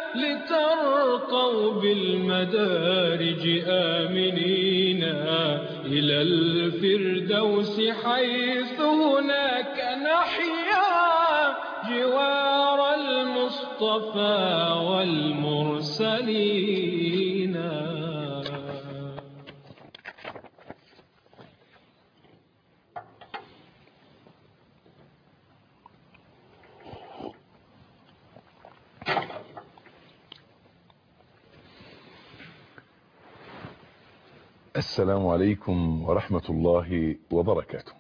لترقوا بالمدارج آمنين إلى الفردوس حيث هناك نحيا جوار المصطفى والمرسلين. السلام عليكم ورحمة الله وبركاته.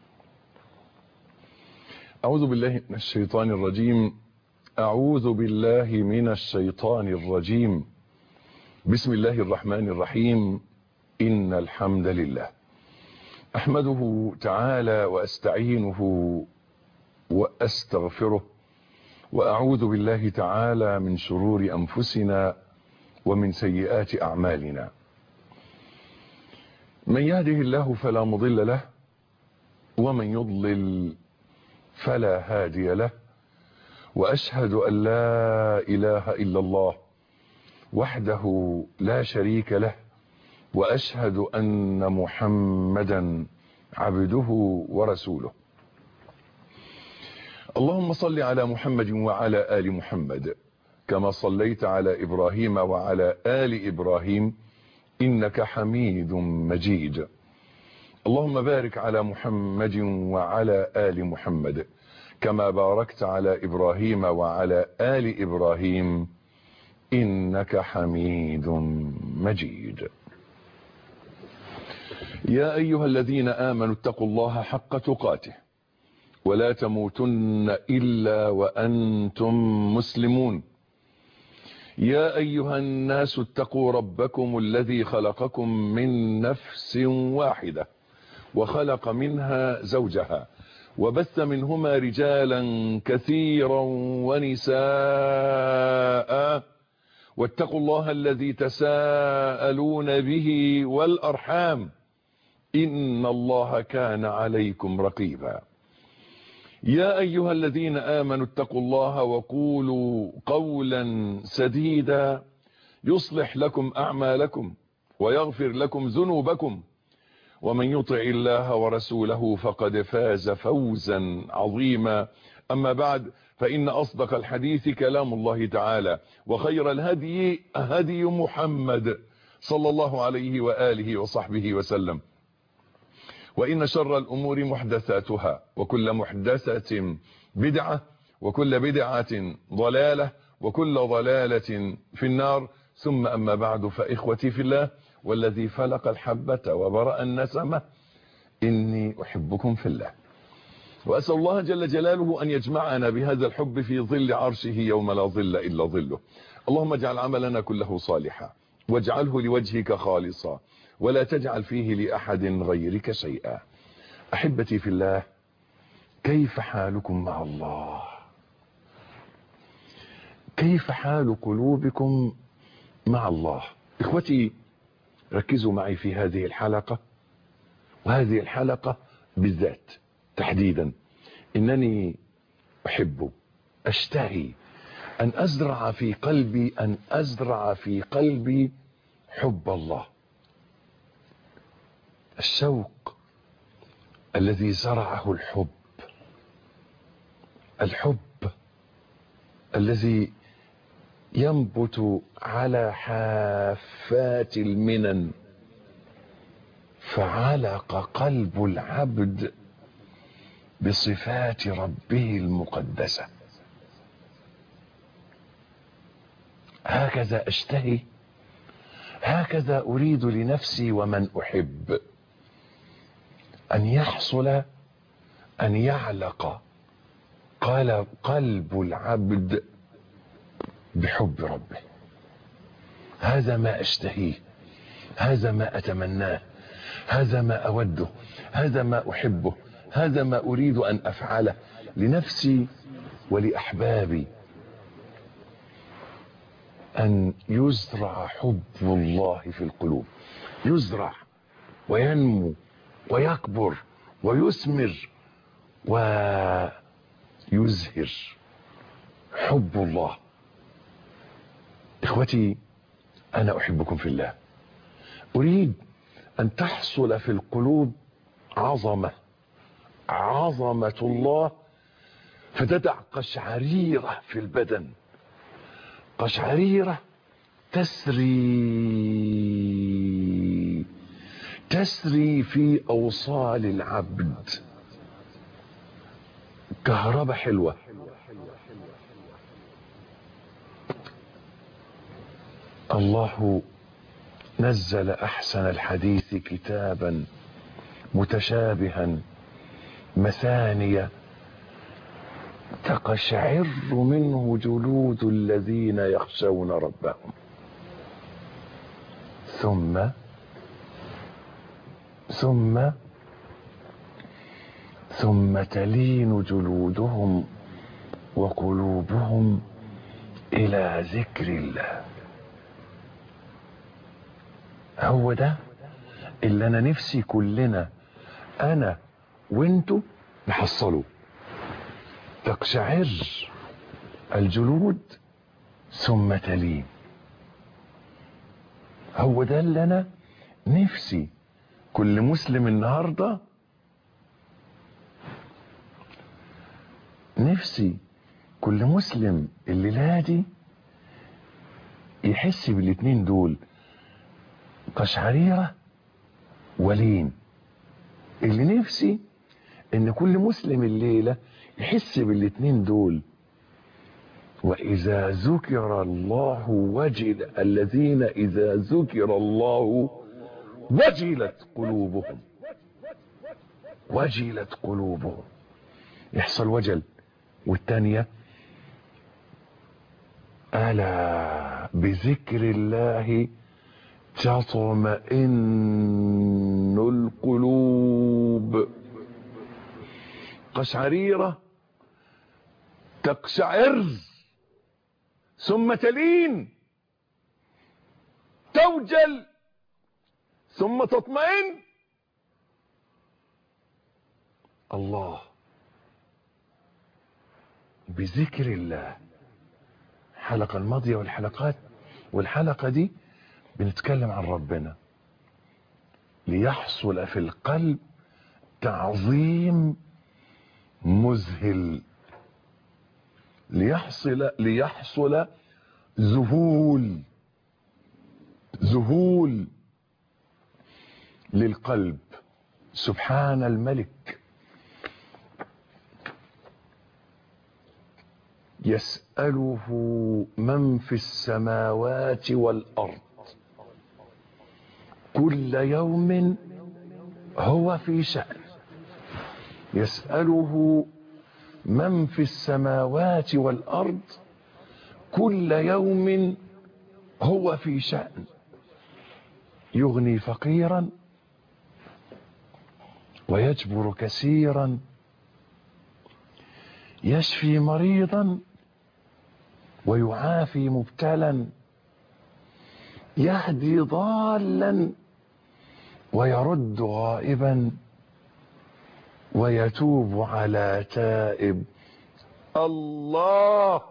أعوذ بالله من الشيطان الرجيم. أعوذ بالله من الشيطان الرجيم. بسم الله الرحمن الرحيم. إن الحمد لله أحمده تعالى وأستعينه وأستغفره، وأعوذ بالله تعالى من شرور أنفسنا ومن سيئات أعمالنا. من يهده الله فلا مضل له، ومن يضلل فلا هادي له، وأشهد أن لا إله إلا الله وحده لا شريك له، وأشهد أن محمدا عبده ورسوله. اللهم صل على محمد وعلى آل محمد كما صليت على إبراهيم وعلى آل إبراهيم إنك حميد مجيد. اللهم بارك على محمد وعلى آل محمد كما باركت على إبراهيم وعلى آل إبراهيم إنك حميد مجيد. يا أيها الذين آمنوا اتقوا الله حق تقاته ولا تموتن إلا وأنتم مسلمون. يا أيها الناس اتقوا ربكم الذي خلقكم من نفس واحدة وخلق منها زوجها وبث منهما رجالا كثيرا ونساء، واتقوا الله الذي تساءلون به والأرحام إن الله كان عليكم رقيبا. يا أيها الذين آمنوا اتقوا الله وقولوا قولا سديدا يصلح لكم أعمالكم ويغفر لكم ذنوبكم، ومن يطع الله ورسوله فقد فاز فوزا عظيما. أما بعد، فإن أصدق الحديث كلام الله تعالى، وخير الهدي هدي محمد صلى الله عليه وآله وصحبه وسلم، وإن شر الأمور محدثاتها، وكل محدثة بدعة، وكل بدعة ضلالة، وكل ضلالة في النار. ثم أما بعد، فإخوتي في الله والذي فلق الحبة وبرأ النسمة، إني أحبكم في الله، وأسأل الله جل جلاله أن يجمعنا بهذا الحب في ظل عرشه يوم لا ظل إلا ظله. اللهم اجعل عملنا كله صالحا، واجعله لوجهك خالصا، ولا تجعل فيه لأحد غيرك شيئا. أحبتي في الله، كيف حالكم مع الله؟ كيف حال قلوبكم مع الله؟ إخوتي، ركزوا معي في هذه الحلقة، وهذه الحلقة بالذات تحديدا إنني أحب أشتهي أن أزرع في قلبي حب الله، الشوق الذي زرعه الحب الذي ينبت على حافات المنن، فعلق قلب العبد بصفات ربه المقدسة. هكذا أشتهي، هكذا أريد لنفسي ومن أحب أن يحصل، أن يعلق قلب العبد بحب ربه. هذا ما أشتهيه، هذا ما أتمناه، هذا ما أوده، هذا ما أحبه، هذا ما أريد أن أفعله لنفسي ولأحبابي، أن يزرع حب الله في القلوب، يزرع وينمو ويكبر ويثمر ويزهر حب الله. إخوتي، أنا أحبكم في الله. أريد أن تحصل في القلوب عظمة الله، فتدع قشعريرة في البدن، قشعريرة تسري في أوصال العبد، كهرباء حلوة. الله نزل أحسن الحديث كتابا متشابها مثانية تقشعر منه جلود الذين يخشون ربهم ثم تلين جلودهم وقلوبهم إلى ذكر الله. هو ده اللي أنا نفسي كلنا، أنا وانتو، نحصله. تقشعر الجلود ثم تلين. هو ده اللي أنا نفسي كل مسلم النهاردة، نفسي كل مسلم الليلة دي يحس بالاتنين دول، قشعريرة ولين. اللي نفسي ان كل مسلم الليلة يحس بالاتنين دول. وإذا ذكر الله وجل، الذين إذا ذكر الله وجلت قلوبهم، يحصل وجل. والتانية ألا بذكر الله تطمئن القلوب. قشعريرة تقشعر ثم تلين، توجل ثم تطمئن. الله بذكر الله. الحلقة الماضية والحلقة دي بنتكلم عن ربنا، ليحصل في القلب تعظيم مذهل، ليحصل ذهول للقلب. سبحان الملك، يسأله من في السماوات والأرض كل يوم هو في شأن. يسأله من في السماوات والأرض كل يوم هو في شأن. يغني فقيرا ويجبر كثيرا، يشفي مريضا ويعافي مبتلا، يهدي ضالا ويرد غائبا، ويتوب على تائب. الله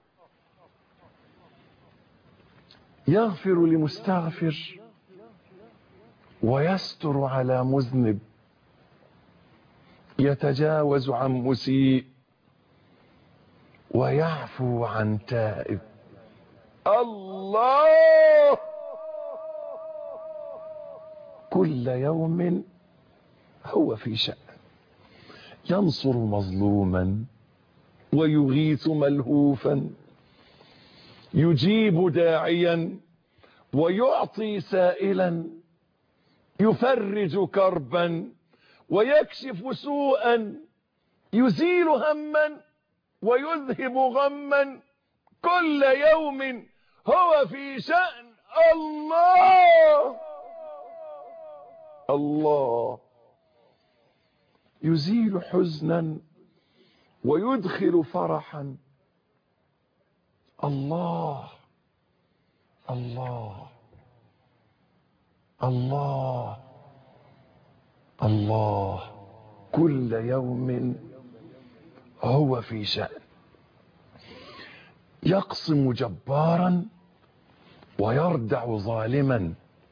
يغفر لمستغفر ويستر على مذنب، يتجاوز عن مسيء ويعفو عن تائب. الله كل يوم هو في شأن، ينصر مظلوما ويغيث ملهوفا، يجيب داعيا ويعطي سائلا، يفرج كربا ويكشف سوءا، يزيل هما ويذهب غما، كل يوم هو في شأن. الله يزيل حزنا ويدخل فرحا. الله الله الله الله كل يوم هو في شأن. يقسم جبارا ويردع ظالما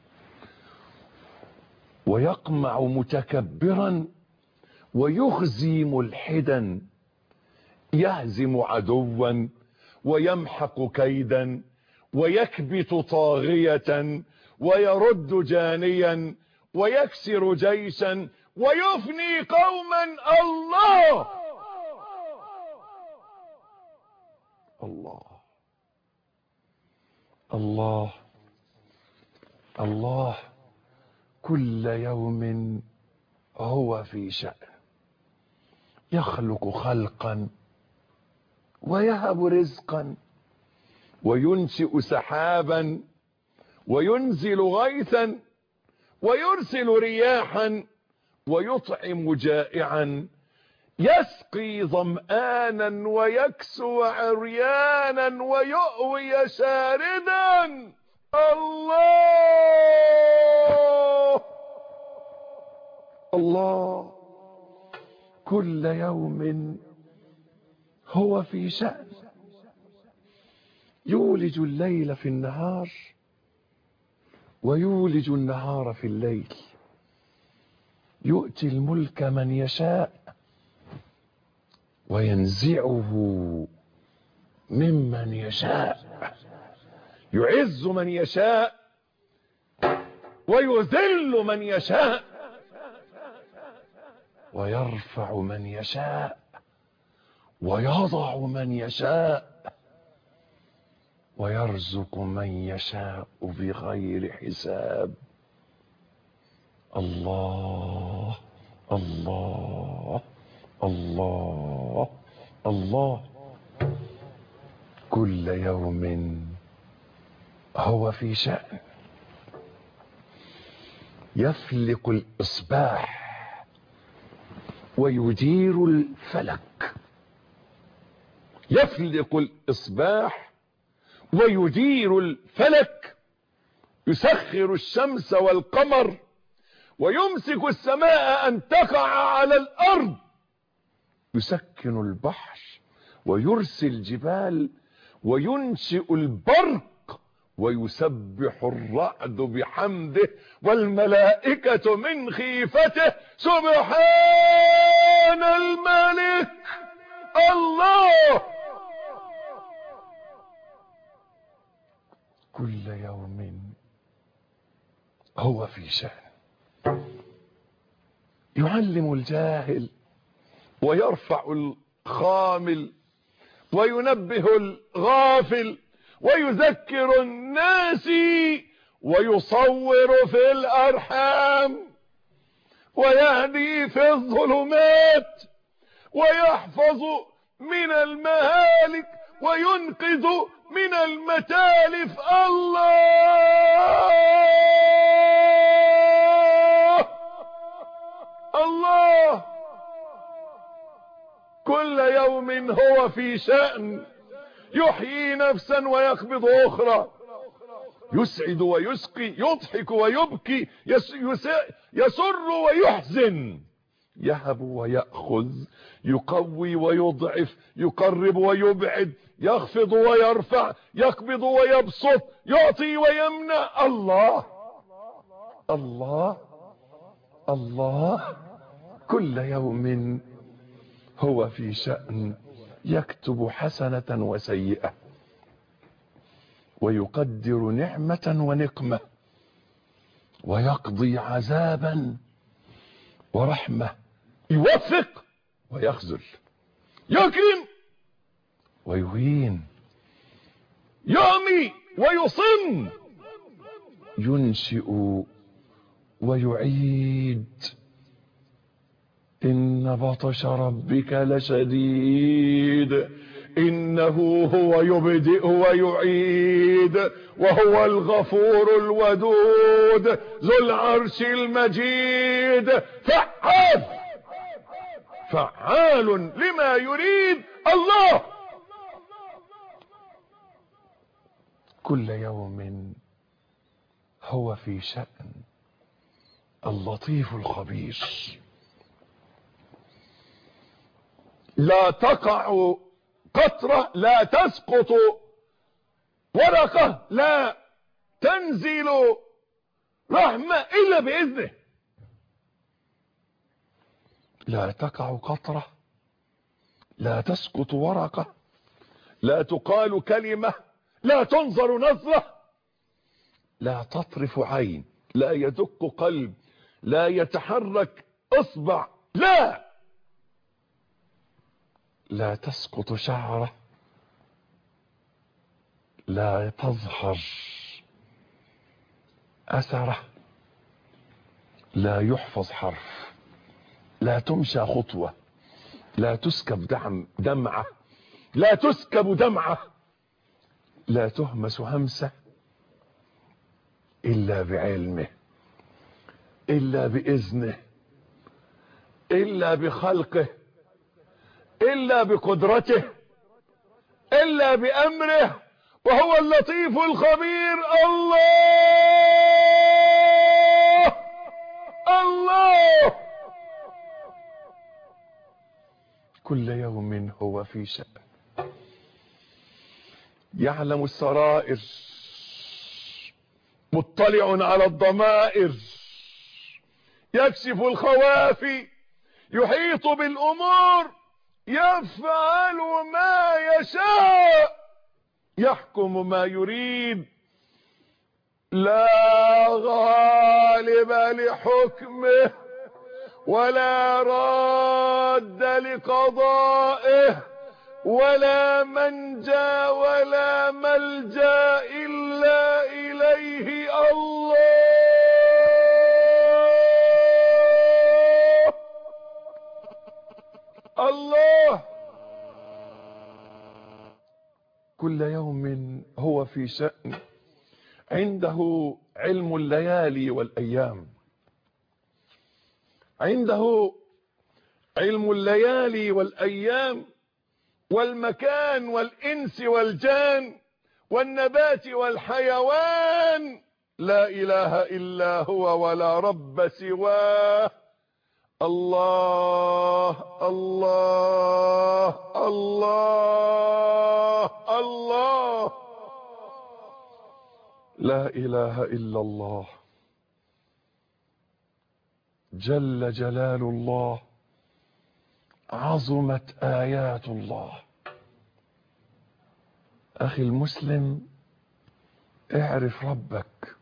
ويقمع متكبرا ويخزي ملحدا، يهزم عدوا ويمحق كيدا ويكبت طاغية ويرد جانيا ويكسر جيشا ويفني قوما. الله الله الله الله. كل يوم هو في شأن، يخلق خلقا ويهب رزقا وينشئ سحابا وينزل غيثا ويرسل رياحا ويطعم جائعا، يسقي ظمآنا ويكسو عريانا ويؤوي شاردا. الله الله. كل يوم هو في شأن، يولج الليل في النهار ويولج النهار في الليل، يؤتي الملك من يشاء وينزعه ممن يشاء، يعز من يشاء ويذل من يشاء، ويرفع من يشاء ويضع من يشاء، ويرزق من يشاء بغير حساب. الله الله الله الله. كل يوم هو في شأن، يفلق الإصباح ويدير الفلك، يفلق الإصباح ويدير الفلك، يسخر الشمس والقمر ويمسك السماء أن تقع على الأرض، يسكن البحر ويرسل الجبال وينشئ البرق ويسبح الرعد بحمده والملائكة من خيفته. سبحان الملك. الله. كل يوم هو في شأن، يعلم الجاهل ويرفع الخامل وينبه الغافل ويذكر الناس ويصور في الأرحام ويهدي في الظلمات ويحفظ من المهالك وينقذ من المتالف. الله الله. كل يوم هو في شأن، يحيي نفسا ويقبض أخرى، يسعد ويسقي، يضحك ويبكي، يسر ويحزن، يهب ويأخذ، يقوي ويضعف، يقرب ويبعد، يخفض ويرفع، يقبض ويبسط، يعطي ويمنع. الله الله الله. كل يوم هو في شأن، يكتب حسنة وسيئة ويقدر نعمة ونقمة ويقضي عذابا ورحمة، يوفق ويخذل، يكرم ويهين، يعمي ويصم، ينشئ ويعيد. إن بطش ربك لشديد إنه هو يبدئ ويعيد وهو الغفور الودود ذو العرش المجيد. فعال لما يريد. الله. كل يوم هو في شأن، اللطيف الخبير. لا تقع قطرة، لا تسقط ورقة، لا تنزل رحمة إلا بإذنه. لا تقع قطرة، لا تسقط ورقة، لا تقال كلمة، لا تنظر نظرة، لا تطرف عين، لا يدق قلب، لا يتحرك اصبع، لا تسقط شعرة، لا تظهر أثره، لا يحفظ حرف، لا تمشى خطوة، لا تسكب دمعة، لا تسكب دمعة، لا تهمس همسة إلا بعلمه، إلا بإذنه، إلا بخلقه، إلا بقدرته، إلا بأمره، وهو اللطيف الخبير. الله الله. كل يوم هو في شأن، يعلم السرائر، مطلع على الضمائر، يكشف الخوافي، يحيط بالأمور، يفعل ما يشاء، يحكم ما يريد، لا غالب لحكمه ولا راد لقضائه، ولا منجى ولا ملجأ إلا إليه. الله الله. كل يوم هو في شأن، عنده علم الليالي والأيام، عنده علم الليالي والأيام والمكان والإنس والجان والنبات والحيوان. لا إله إلا هو ولا رب سواه. الله الله الله الله. لا إله إلا الله. جل جلال الله، عظمت آيات الله. أخي المسلم، اعرف ربك،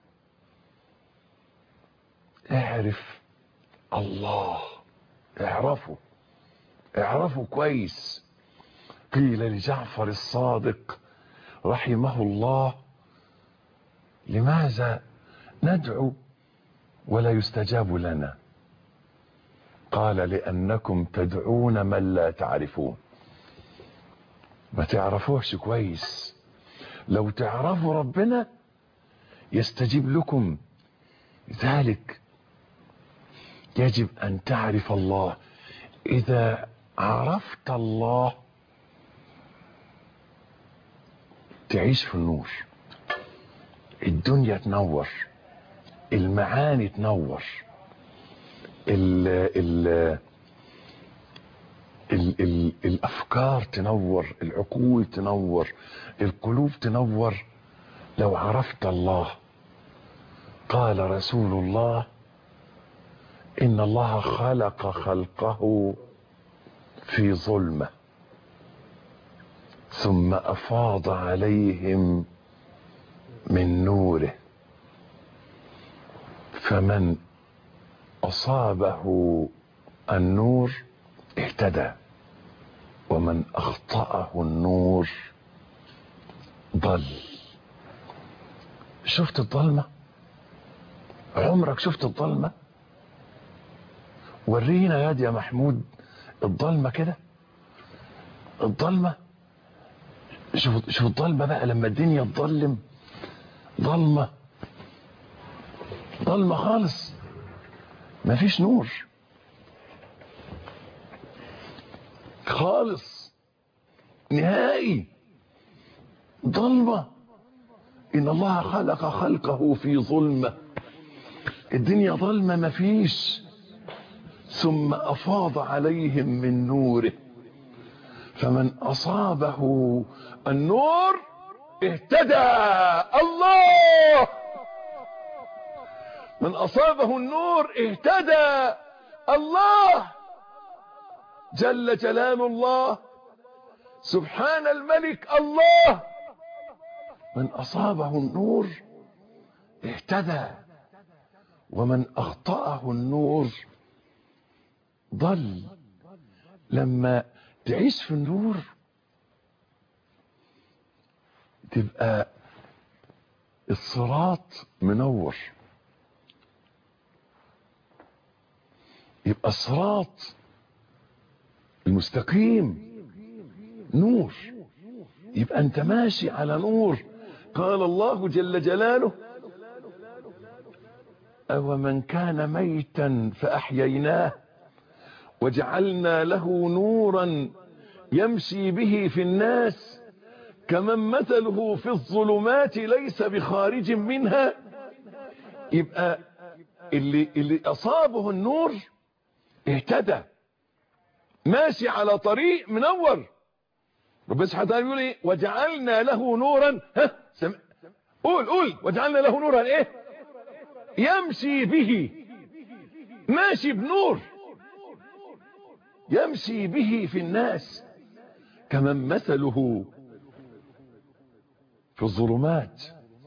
اعرف الله، اعرفه كويس. قيل لجعفر الصادق رحمه الله: لماذا ندعو ولا يستجاب لنا؟ قال: لأنكم تدعون من لا تعرفون. ما تعرفوش كويس. لو تعرفوا ربنا يستجيب لكم. ذلك يجب أن تعرف الله. إذا عرفت الله تعيش في النور، الدنيا تنور، المعاني تنور، الأفكار تنور، العقول تنور، القلوب تنور لو عرفت الله. قال رسول الله: إن الله خلق خلقه في ظلمة ثم أفاض عليهم من نوره، فمن أصابه النور اهتدى، ومن أخطأه النور ضل. شفت الظلمة؟ عمرك شفت الظلمة؟ ورينا يا محمود الظلمة كده، الظلمة. شوف الظلمة بقى لما الدنيا تظلم، ظلمة خالص، مفيش نور خالص نهائي، ظلمة. إن الله خلق خلقه في ظلمة، الدنيا ظلمة مفيش، ثم أفاض عليهم من نوره، فمن أصابه النور اهتدى. الله من أصابه النور اهتدى. الله جل جلال الله سبحان الملك الله، من أصابه النور اهتدى، ومن أخطأه النور ضل. لما تعيش في النور تبقى الصراط منور، يبقى الصراط المستقيم نور، يبقى انت ماشي على نور. قال الله جل جلاله: أو من كان ميتا فأحييناه وجعلنا له نورا يمشي به في الناس كمن مثله في الظلمات ليس بخارج منها. يبقى اللي أصابه النور اهتدى، ماشي على طريق منور. ربنا سبحانه وتعالى يقول ايه؟ وجعلنا له نورا. قول وجعلنا له نورا ايه؟ يمشي به، ماشي بنور يمشي به في الناس كمن مثله في الظلمات.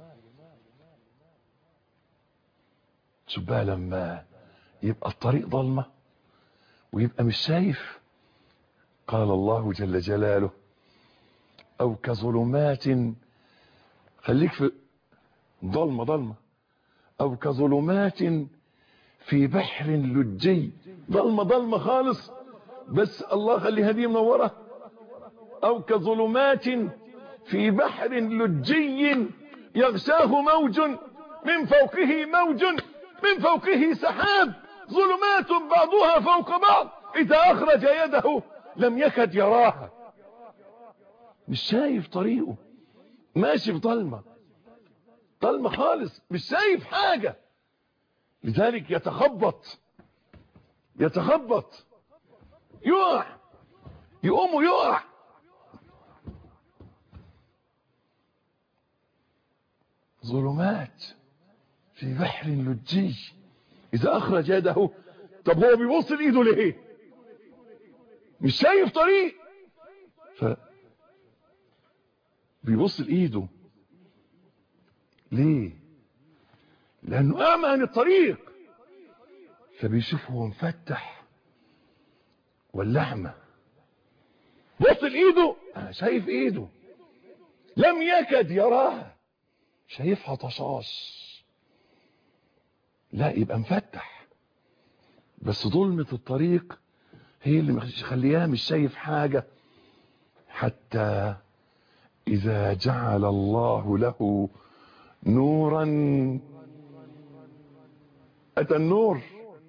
شوف بقى لما يبقى الطريق ضلمة ويبقى مش شايف، قال الله جل جلاله: أو كظلمات، خليك في ضلمة، أو كظلمات في بحر لجي. ضلمة خالص، بس الله خليها دي منورة. أو كظلمات في بحر لجي يغشاه موج من فوقه موج من فوقه سحاب، ظلمات بعضها فوق بعض إذا أخرج يده لم يكد يراها. مش شايف طريقه، ماشي في ضلمة خالص، مش شايف حاجة، لذلك يتخبط يقع، يقوم ويقع. ظلمات في بحر لجي إذا أخرج يده. طب هو بيبص لإيده ليه؟ مش شايف طريق، بيبص لإيده ليه؟ لأنه أعمى عن الطريق، فبيشوف هو مفتح ولا أعمى. بص لإيده، أنا شايف إيده، لم يكد يراها، شايفها طشاش. لا، يبقى مفتح، بس ظلمة الطريق هي اللي مخليها مش شايف حاجة. حتى إذا جعل الله له نورا، أتى النور،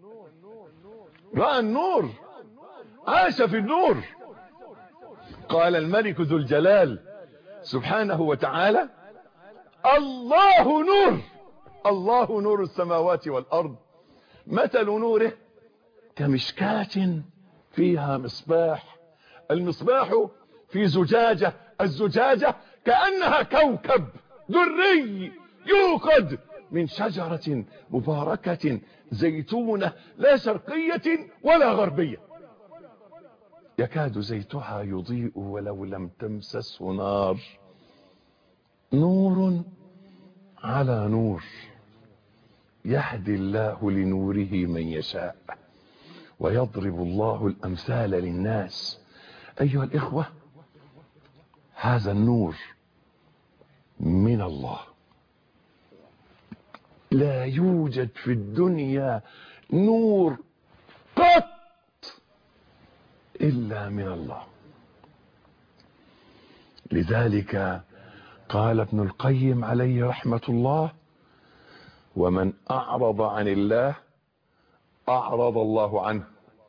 رأى النور، عاش في النور. قال الملك ذو الجلال سبحانه وتعالى: الله نور، الله نور السماوات والأرض، مثل نوره كمشكاة فيها مصباح، المصباح في زجاجة، الزجاجة كأنها كوكب دري يوقد من شجرة مباركة زيتونة لا شرقية ولا غربية، يكاد زيتها يضيء ولو لم تمسسه نار، نور على نور، يهدي الله لنوره من يشاء ويضرب الله الأمثال للناس. أيها الإخوة، هذا النور من الله، لا يوجد في الدنيا نور قط إلا من الله. لذلك قال ابن القيم عليه رحمة الله: ومن أعرض عن الله أعرض الله عنه،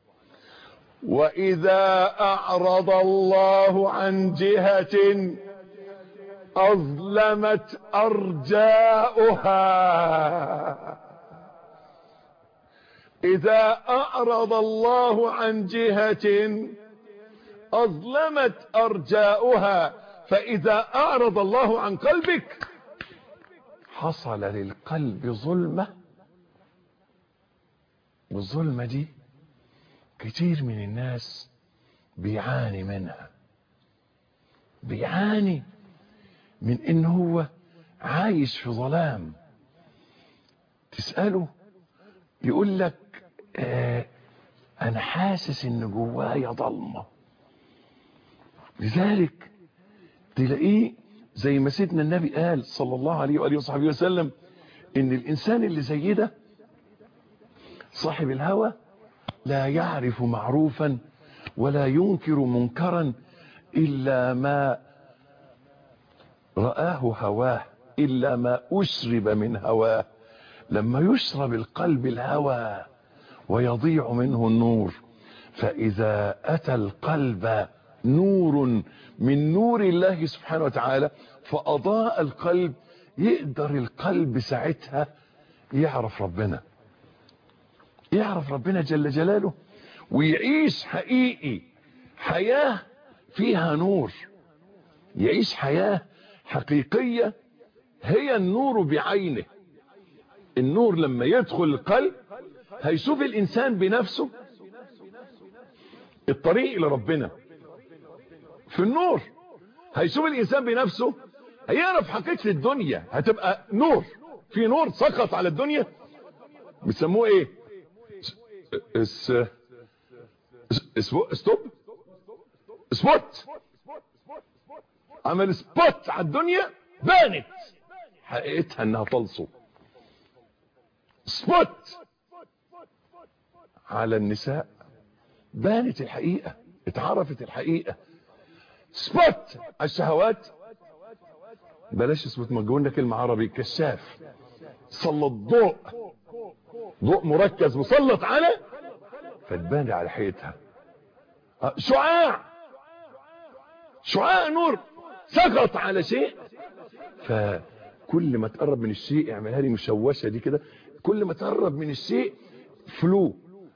وإذا أعرض الله عن جهة أظلمت أرجاؤها. إذا أعرض الله عن جهة أظلمت أرجاؤها، فإذا أعرض الله عن قلبك حصل للقلب ظلمة والظلمة دي كتير من الناس بيعاني منها، بيعاني من ان هو عايش في ظلام. تسأله يقول لك انا حاسس ان جوايا ضلمة. لذلك تلاقيه زي ما سيدنا النبي قال صلى الله عليه وآله وصحبه وسلم ان الانسان اللي زي ده صاحب الهوى لا يعرف معروفا ولا ينكر منكرا إلا ما رآه هواه، إلا ما أشرب من هواه. لما يشرب القلب الهوى ويضيع منه النور، فإذا أتى القلب نور من نور الله سبحانه وتعالى فأضاء القلب، يقدر القلب ساعتها يعرف ربنا، يعرف ربنا جل جلاله، ويعيش حقيقي حياة فيها نور، يعيش حياة حقيقية هي النور بعينه. النور لما يدخل القلب هيشوف الإنسان بنفسه الطريق لربنا. في النور هيشوف الإنسان بنفسه، هيعرف حقيقة الدنيا، هتبقى نور، في نور سقط على الدنيا بيسموه ايه؟ سبوت. عمل سبوت على الدنيا، بانت حقيقتها انها طلسو. سبوت على النساء، بانت الحقيقة، اتعرفت الحقيقة. سبوت على الشهوات، بلاش سبوت، ما تقولنا كلمة عربي، كشاف. سلط ضوء مركز مسلط على، فتبان على حقيقتها. شعاع نور سقط على شيء، فكل ما تقرب من الشيء، اعملها لي مشوشة دي كده، كل ما تقرب من الشيء فلو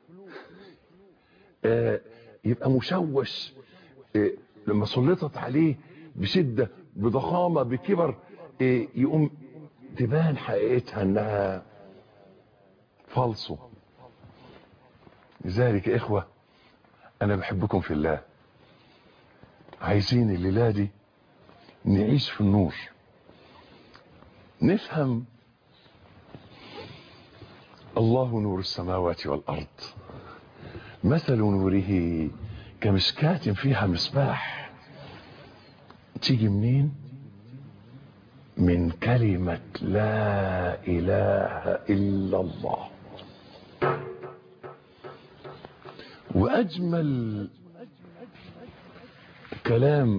يبقى مشوش. لما سلطت عليه بشدة بضخامة بكبر يقوم تبان حقيقتها انها فالصو. لذلك يا اخوة انا بحبكم في الله، عايزين الليلة دي نعيش في النور، نفهم الله نور السماوات والارض، مثل نوره كمشكاة فيها مصباح. تيجي منين؟ من كلمة لا اله الا الله. واجمل كلام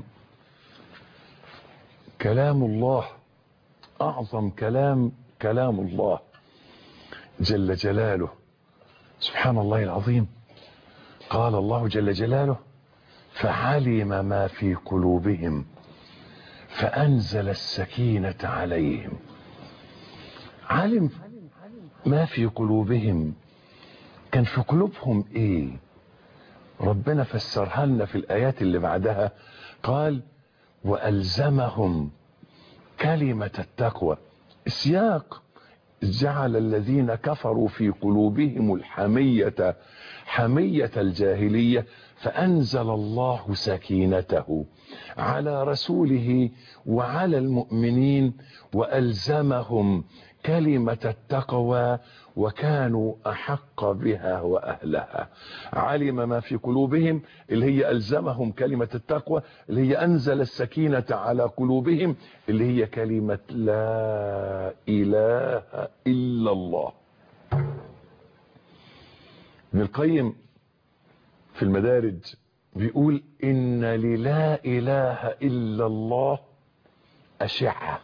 الله، اعظم كلام الله جل جلاله. سبحان الله العظيم. قال الله جل جلاله: فعلم ما في قلوبهم فأنزل السكينة عليهم. علم ما في قلوبهم، كان في قلوبهم ايه؟ ربنا فسرها لنا في الآيات اللي بعدها، قال: وألزمهم كلمة التقوى. السياق: جعل الذين كفروا في قلوبهم الحمية حمية الجاهلية فأنزل الله سكينته على رسوله وعلى المؤمنين وألزمهم كلمة التقوى وكانوا أحق بها وأهلها. علم ما في قلوبهم اللي هي ألزمهم كلمة التقوى، اللي هي أنزل السكينة على قلوبهم، اللي هي كلمة لا إله إلا الله. ابن القيم في المدارج بيقول: إن للا إله إلا الله أشعة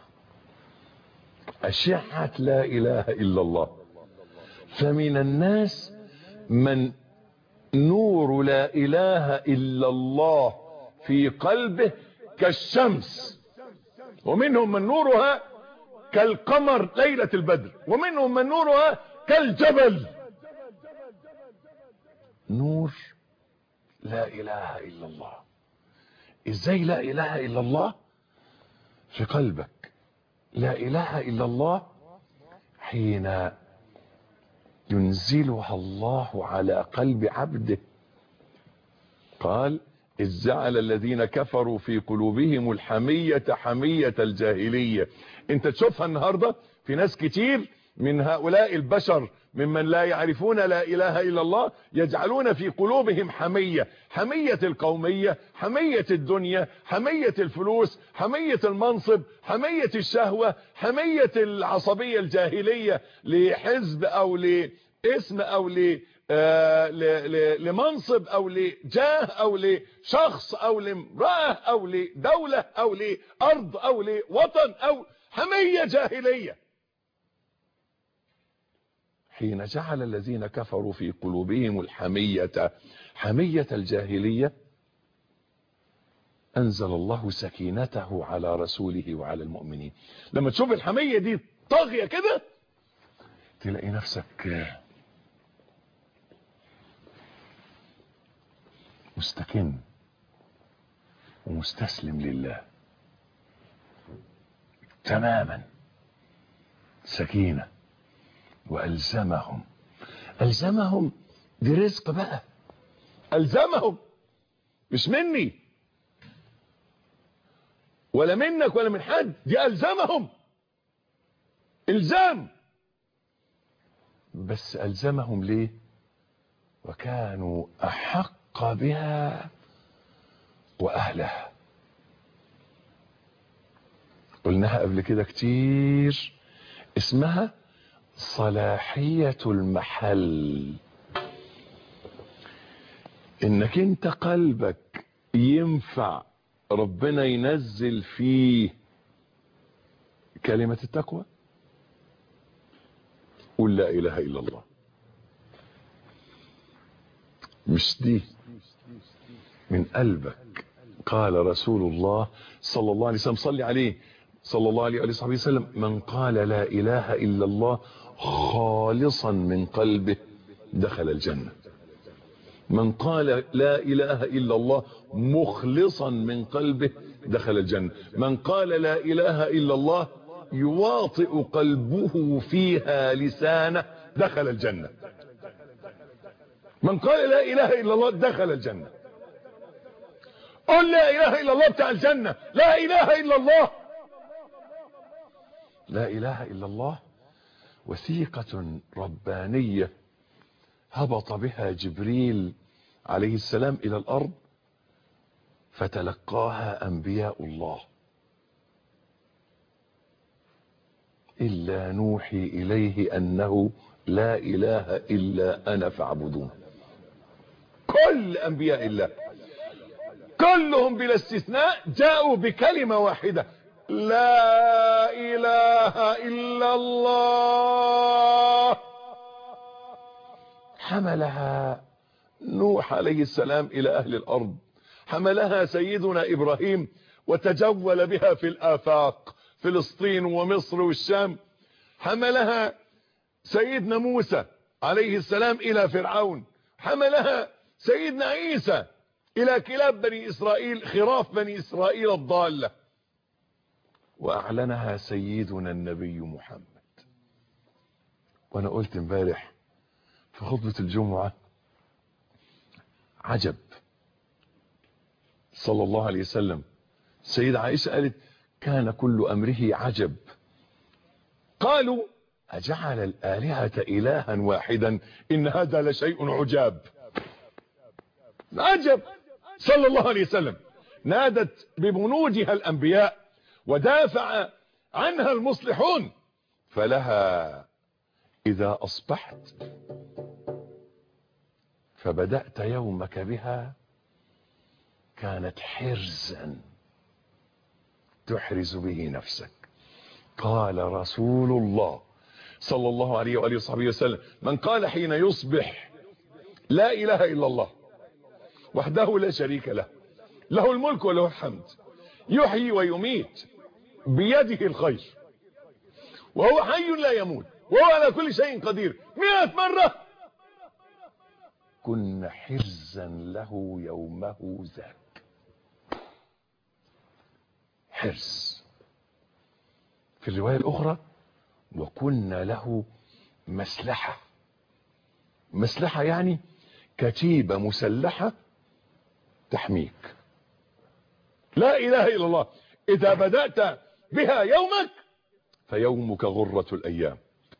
لا إله إلا الله، فمن الناس من نور لا إله إلا الله في قلبه كالشمس، ومنهم من نورها كالقمر ليلة البدر، ومنهم من نورها كالجبل. نور لا إله إلا الله. إزاي لا إله إلا الله في قلبك؟ لا إله إلا الله حين ينزلها الله على قلب عبده. قال إذ جعل الذين كفروا في قلوبهم الحمية حمية الجاهلية. انت تشوفها النهاردة في ناس كتير من هؤلاء البشر ممن لا يعرفون لا إله إلا الله، يجعلون في قلوبهم حمية، حمية القومية، حمية الدنيا، حمية الفلوس، حمية المنصب، حمية الشهوة، حمية العصبية الجاهلية لحزب أو لاسم أو لمنصب أو لجاه أو لشخص أو لامرأة أو لدولة أو لأرض أو لوطن أو حمية جاهلية. حين جعل الذين كفروا في قلوبهم الحمية حمية الجاهلية أنزل الله سكينته على رسوله وعلى المؤمنين. لما تشوف الحمية دي طاغية كده تلاقي نفسك مستكن ومستسلم لله تماما. سكينة. وألزمهم دي رزق بقى. ألزمهم مش مني ولا منك ولا من حد، دي ألزمهم إلزام. بس ألزمهم ليه؟ وكانوا أحق بها وأهلها. قلناها قبل كده كتير، اسمها صلاحية المحل. انك انت قلبك ينفع ربنا ينزل فيه كلمة التقوى. قل لا اله الا الله. مش دي من قلبك. قال رسول الله صلى الله عليه وسلم، صلي عليه صلى الله عليه وصحبه وسلم، من قال لا اله الا الله خالصا من قلبه دخل الجنة. من قال لا اله الا الله مخلصا من قلبه دخل الجنة. من قال لا اله الا الله يواطئ قلبه فيها لسانه دخل الجنة. من قال لا اله الا الله دخل الجنة. قل لا اله الا الله بتاع الجنة. لا اله الا الله. لا اله الا الله وثيقة ربانية هبط بها جبريل عليه السلام الى الارض فتلقاها انبياء الله. الا نوحي اليه انه لا اله الا انا فاعبدون. كل انبياء الله كلهم بلا استثناء جاءوا بكلمة واحدة، لا اله الا الله. حملها نوح عليه السلام الى اهل الارض، حملها سيدنا ابراهيم وتجول بها في الافاق، فلسطين ومصر والشام. حملها سيدنا موسى عليه السلام الى فرعون. حملها سيدنا عيسى الى كلاب بني اسرائيل، خراف بني اسرائيل الضالة. واعلنها سيدنا النبي محمد. وانا قلت امبارح في خطبة الجمعة عجب صلى الله عليه وسلم. سيدة عائشة قالت كان كل امره عجب. قالوا اجعل الالهة الها واحدا ان هذا لشيء عجاب. عجب. صلى الله عليه وسلم نادت ببنودها الانبياء ودافع عنها المصلحون. فلها اذا اصبحت فبدأت يومك بها كانت حرزا تحرز به نفسك. قال رسول الله صلى الله عليه وآله وصحبه وسلم من قال حين يصبح لا اله الا الله وحده لا شريك له، له الملك وله الحمد، يحيي ويميت بيده الخير وهو حي لا يموت وهو على كل شيء قدير 100 مرة، كن حرزا له يومه ذاك. حرز. في الرواية الأخرى وكنا له مسلحة مسلحة يعني كتيبة مسلحة تحميك. لا إله إلا الله إذا بدأت بها يومك فيومك غرة الأيام،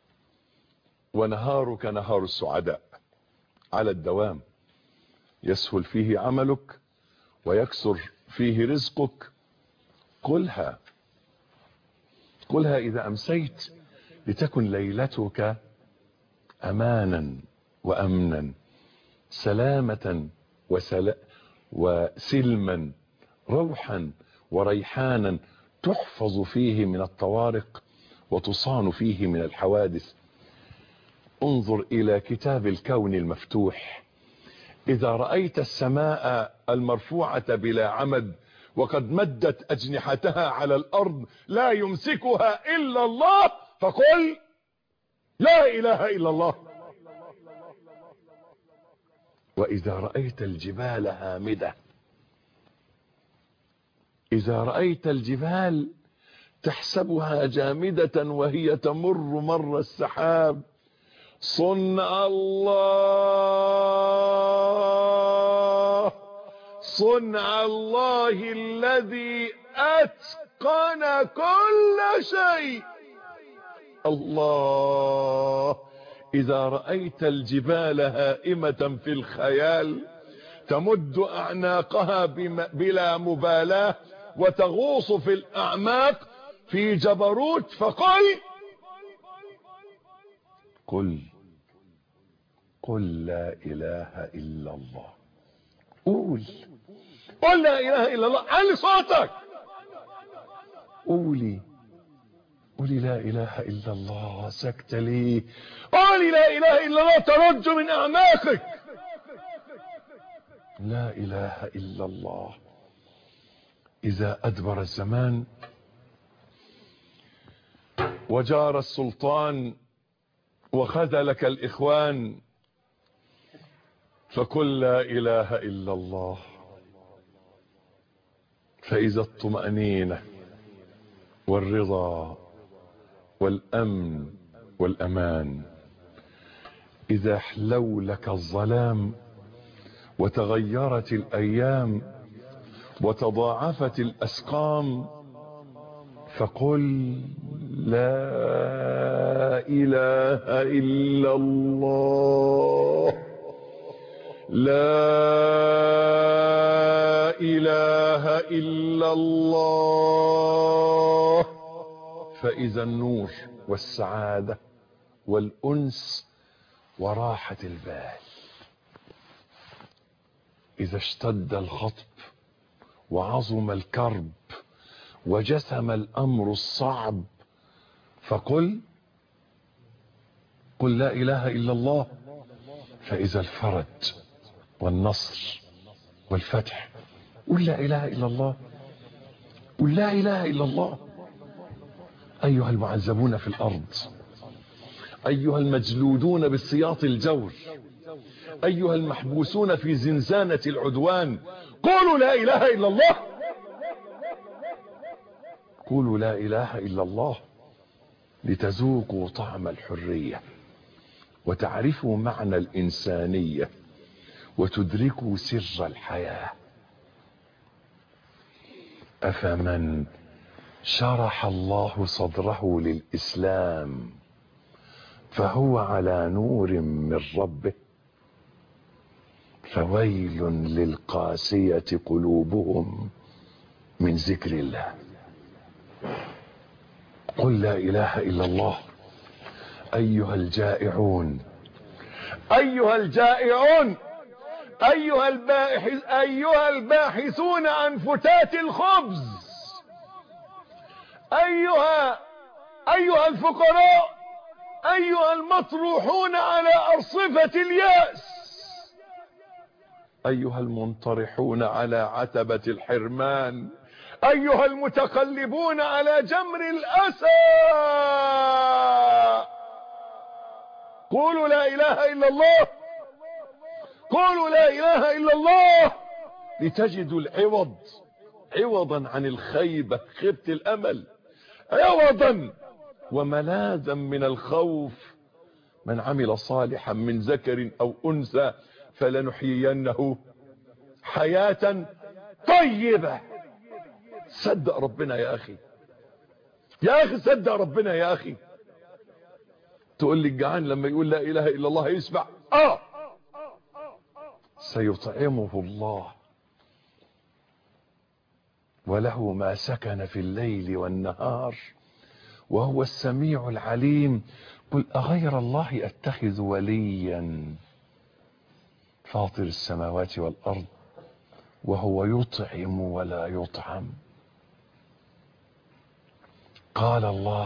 ونهارك نهار السعداء على الدوام، يسهل فيه عملك ويكسر فيه رزقك. قلها إذا أمسيت لتكن ليلتك أمانا وأمنا، سلامة وسلما، روحا وريحانا، تحفظ فيه من الطوارق وتصان فيه من الحوادث. انظر إلى كتاب الكون المفتوح. إذا رأيت السماء المرفوعة بلا عمد وقد مدت أجنحتها على الأرض لا يمسكها إلا الله، فقل لا إله إلا الله. وإذا رأيت الجبال هامدة، إذا رأيت الجبال تحسبها جامدة وهي تمر مر السحاب، صنع الله، صنع الله الذي أتقن كل شيء. الله. إذا رأيت الجبال هائمة في الخيال تمد أعناقها بلا مبالاة وتغوص في الأعماق في جبروت، فقل قل لا إله إلا الله. قل لا إله إلا الله، علي صوتك، قولي لا إله إلا الله. سكت ليه؟ قولي لا إله إلا الله، ترج من أعماقك. لا إله إلا الله. إذا أدبر الزمان وجار السلطان وخذلك الإخوان، فقل لا إله إلا الله. فإذا الطمأنينة والرضا والأمن والأمان، إذا حلولك الظلام وتغيرت الأيام وتضاعفت الأسقام، فقل لا إله إلا الله. لا إله إلا الله. فإذا النور والسعادة والأنس وراحة البال. إذا اشتد الخطب وعظم الكرب وجسم الأمر الصعب، فقل لا إله إلا الله. فإذا الفرج والنصر والفتح، قل لا إله إلا الله. قل لا إله إلا الله. أيها المعذبون في الأرض، أيها المجلودون بالسياط الجور، أيها المحبوسون في زنزانة العدوان، قولوا لا إله إلا الله. قولوا لا إله إلا الله لتذوقوا طعم الحرية وتعرفوا معنى الإنسانية وتدركوا سر الحياة. أفمن شرح الله صدره للإسلام فهو على نور من ربه، فويل للقاسية قلوبهم من ذكر الله. قل لا إله إلا الله. أيها الجائعون، أيها الجائعون، أيها الباحثون عن فتات الخبز، أيها الفقراء، أيها المطروحون على أرصفة اليأس، أيها المنطرحون على عتبة الحرمان، أيها المتقلبون على جمر الأسى، قولوا لا إله إلا الله. قولوا لا إله إلا الله لتجدوا العوض، عوضا عن الخيبة، خيبة الأمل، عوضا وملاذا من الخوف، من عمل صالحا من ذكر أو أنثى فلنحيينه حياة طيبة. صدق ربنا يا أخي، يا أخي صدق ربنا يا أخي. تقول لي الجعان لما يقول لا إله إلا الله يسمع؟ سيطعمه الله وله ما سكن في الليل والنهار وهو السميع العليم. قل أغير الله أتخذ وليا فاطر السماوات والأرض وهو يطعم ولا يطعم. قال الله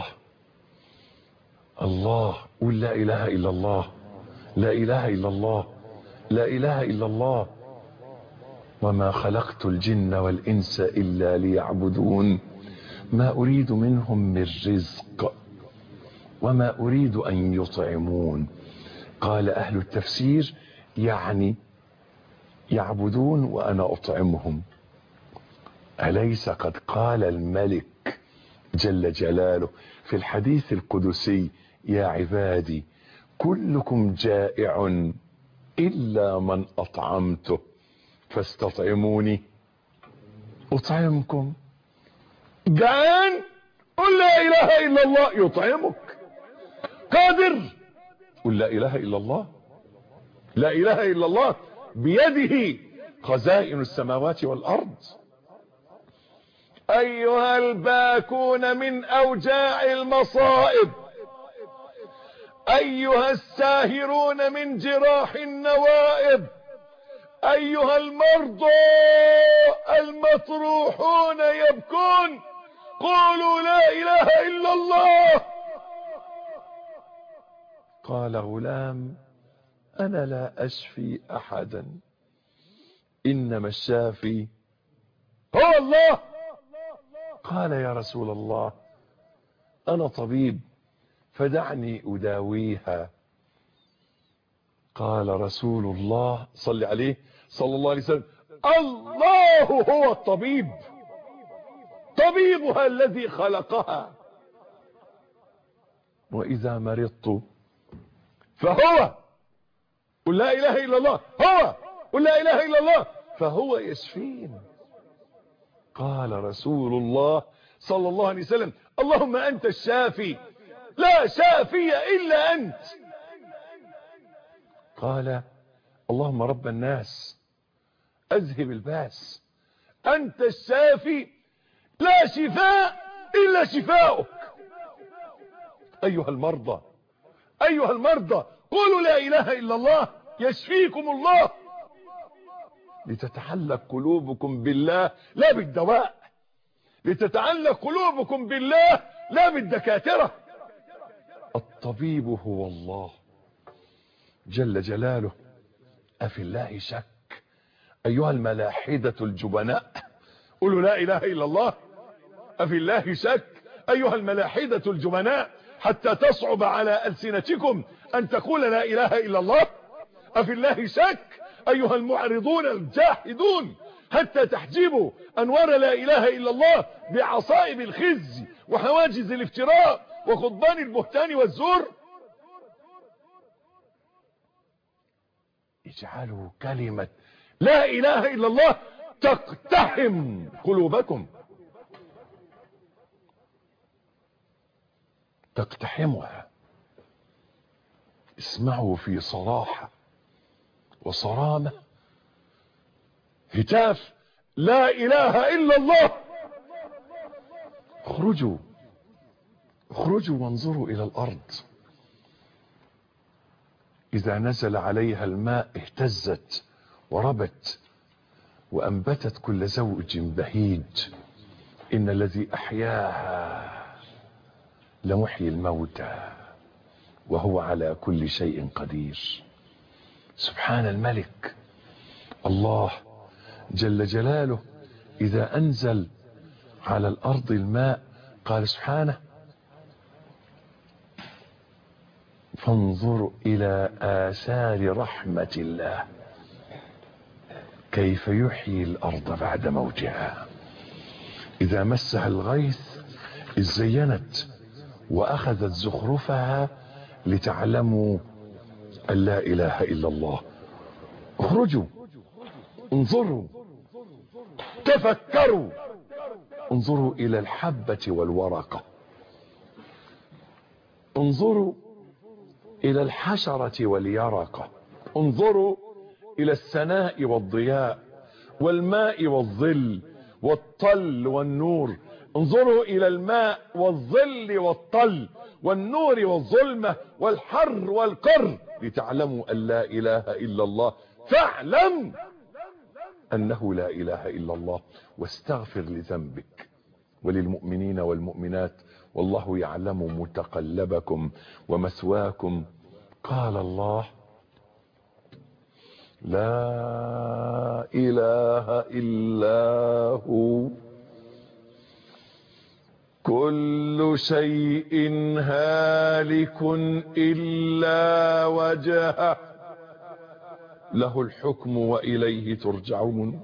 قل لا إله إلا الله، لا إله إلا الله، لا إله إلا الله. وما خلقت الجن والإنس إلا ليعبدون ما أريد منهم من رزق وما أريد أن يطعمون. قال أهل التفسير يعني يعبدون وأنا أطعمهم. أليس قد قال الملك جل جلاله في الحديث القدسي يا عبادي كلكم جائع إلا من أطعمته فاستطعموني أطعمكم. جعان قل لا إله إلا الله يطعمك. قادر قل لا إله إلا الله، لا إله إلا الله بيده خزائن السماوات والأرض. أيها الباكون من أوجاع المصائب، أيها الساهرون من جراح النوائب، أيها المرضى المطروحون يبكون قولوا لا إله إلا الله. قال غلام أنا لا أشفي أحدا إنما الشافي هو الله. قال يا رسول الله أنا طبيب فدعني أداويها. قال رسول الله صلى عليه صلى الله عليه وسلم الله هو الطبيب، طبيبها الذي خلقها. وإذا مرضت فهو قل لا إله إلا الله، هو قل لا إله إلا الله فهو يشفين. قال رسول الله صلى الله عليه وسلم اللهم أنت الشافي لا شافي إلا أنت. قال اللهم رب الناس أذهب الباس أنت الشافي لا شفاء إلا شفاؤك. أيها المرضى أيها المرضى قولوا لا إله إلا الله يشفيكم الله. لتتعلق قلوبكم بالله لا بالدواء، لتتعلق قلوبكم بالله لا بالدكاترة. الطبيب هو الله جل جلاله. أفي الله شك أيها الملاحدة الجبناء قولوا لا إله إلا الله. أفي الله شك أيها الملاحدة الجبناء حتى تصعب على ألسنتكم أن تقول لا إله إلا الله. أفي الله شك أيها المعرضون الجاحدون حتى تحجبوا أنوار لا إله إلا الله بعصائب الخزي وحواجز الافتراء وخضبان البهتان والزور. اجعلوا كلمة لا إله إلا الله تقتحم قلوبكم، تقتحمها. اسمعوا في صراحة وصرامة هتاف لا إله إلا الله. اخرجوا وانظروا إلى الأرض إذا نزل عليها الماء اهتزت وربت وأنبتت كل زوج بهيج. إن الذي أحياها لمحيي الموتى وهو على كل شيء قدير. سبحان الملك الله جل جلاله إذا أنزل على الأرض الماء قال سبحانه فانظروا إلى آثار رحمة الله كيف يحيي الأرض بعد موتها. إذا مسها الغيث إذ زينت وأخذت زخرفها لتعلموا أن لا إله إلا الله. اخرجوا، انظروا، تفكروا، انظروا إلى الحبة والورقة، انظروا إلى الحشرة واليرقة، انظروا إلى السناء والضياء والماء والظل والطل والنور، انظروا إلى الماء والظل والطل والنور والظلمة والحر والقر لتعلموا أن لا إله إلا الله. فاعلم أنه لا إله إلا الله، واستغفر لذنبك وللمؤمنين والمؤمنات، والله يعلم متقلبكم ومثواكم. قال الله: لا إله إلا هو كل شيء هالك إلا وجهه له الحكم وإليه ترجعون.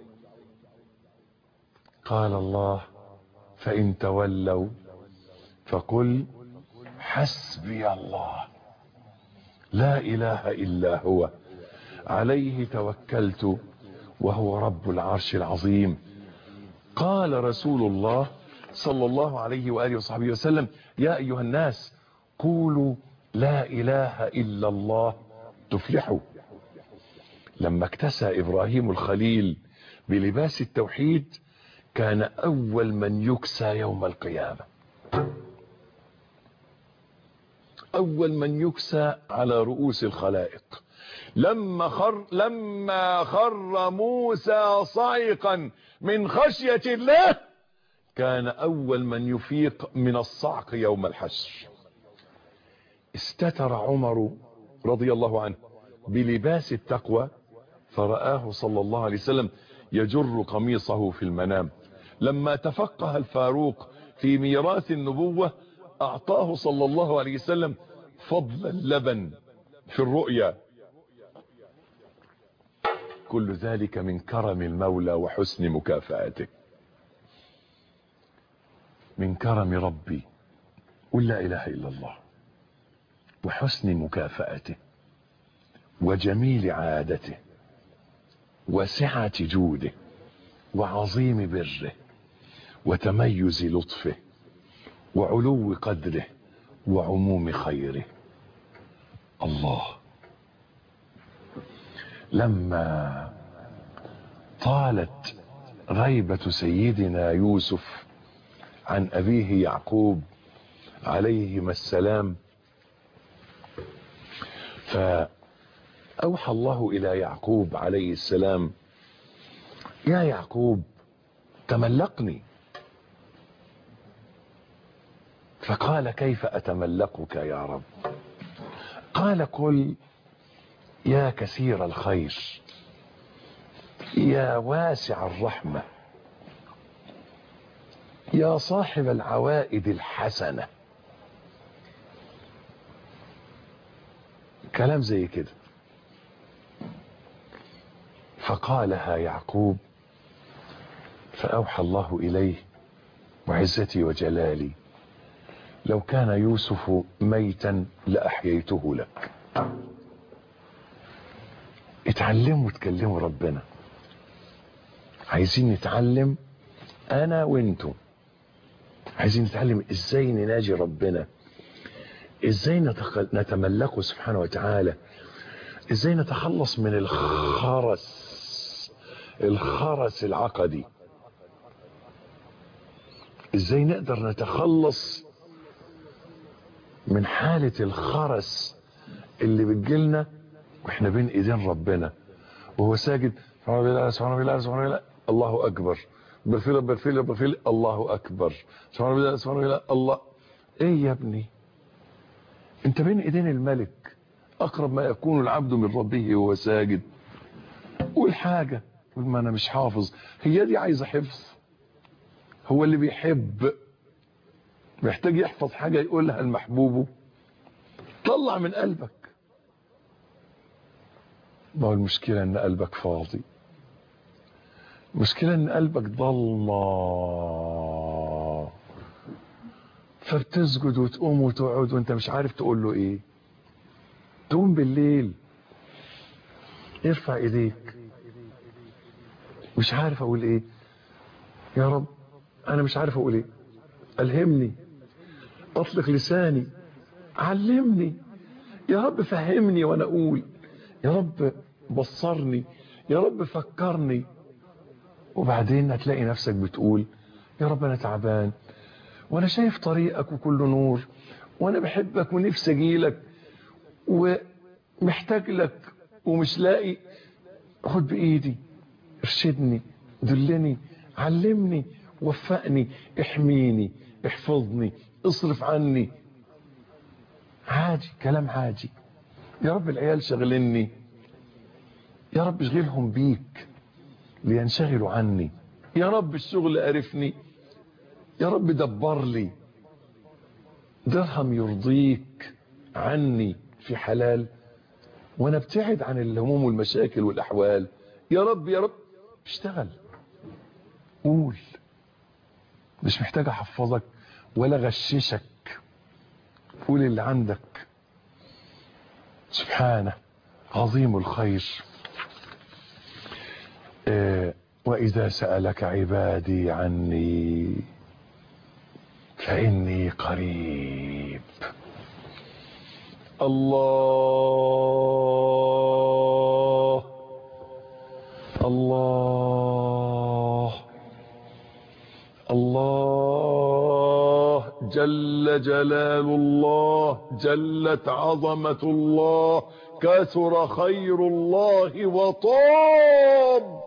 قال الله: فإن تولوا فقل حسبي الله لا إله إلا هو عليه توكلت وهو رب العرش العظيم. قال رسول الله صلى الله عليه وآله وصحبه وسلم: يا أيها الناس قولوا لا إله إلا الله تفلحوا. لما اكتسى إبراهيم الخليل بلباس التوحيد كان أول من يكسى يوم القيامة، أول من يكسى على رؤوس الخلائق. لما خر موسى صعقا من خشية الله كان أول من يفيق من الصعق يوم الحشر. استتر عمر رضي الله عنه بلباس التقوى فرآه صلى الله عليه وسلم يجر قميصه في المنام. لما تفقه الفاروق في ميراث النبوة أعطاه صلى الله عليه وسلم فضل اللبن في الرؤيا. كل ذلك من كرم المولى وحسن مكافأته. من كرم ربي قل لا إله إلا الله، وحسن مكافأته، وجميل عادته، وسعة جوده، وعظيم بره، وتميز لطفه، وعلو قدره، وعموم خيره. الله. لما طالت غيبة سيدنا يوسف عن أبيه يعقوب عليهما السلام، فأوحى الله إلى يعقوب عليه السلام: يا يعقوب تملقني. فقال: كيف أتملقك يا رب؟ قال: قل يا كثير الخير، يا واسع الرحمة، يا صاحب العوائد الحسنة. كلام زي كده. فقالها يعقوب فأوحى الله إليه: وعزتي وجلالي لو كان يوسف ميتا لأحييته لك. اتعلموا تكلموا ربنا. عايزين نتعلم انا وانتم، عايزين نتعلم ازاي نناجي ربنا، ازاي نتملكه سبحانه وتعالى، ازاي نتخلص من الخرس العقدي، ازاي نقدر نتخلص من حالة الخرس اللي بتجيلنا واحنا بين ايدين ربنا وهو ساجد. سبحان الله سبحان الله سبحان الله الله اكبر، برفيل الله اكبر، سبحان الله سبحان الله الله. ايه يا ابني، انت بين ايدين الملك، اقرب ما يكون العبد من ربه وهو ساجد. قول حاجة، قول ما انا مش حافظ. هي دي عايزة حفظ؟ هو اللي بيحب محتاج يحفظ حاجة يقولها لمحبوبه؟ طلع من قلبك. ما هو المشكلة ان قلبك فاضي، المشكلة ان قلبك ضلمة. فبتسجد وتقوم وتقعد وانت مش عارف تقول له ايه. تقوم بالليل ارفع ايديك مش عارف اقول ايه. يا رب انا مش عارف اقول ايه، الهمني، اطلق لساني، علمني يا رب، فهمني وانا اقول، يا رب بصرني، يا رب فكرني. وبعدين هتلاقي نفسك بتقول يا رب انا تعبان وانا شايف طريقك وكله نور، وانا بحبك ونفسي اجيلك ومحتاج لك ومش لاقي. خد بايدي، ارشدني، دلني، علمني، وفقني، احميني، احفظني، اصرف عني. عادي، كلام عادي. يا رب العيال شغلني، يا رب اشغلهم بيك لينشغلوا عني. يا رب الشغل قرفني، يا رب دبر لي درهم يرضيك عني في حلال، وانا ابتعد عن الهموم والمشاكل والاحوال. يا رب يا رب اشتغل، قول، مش محتاج احفظك ولا غششك، قول اللي عندك. سبحانه عظيم الخير. وإذا سألك عبادي عني فإني قريب. الله الله الله جل جلال الله، جلت عظمة الله، كثر خير الله وطاب.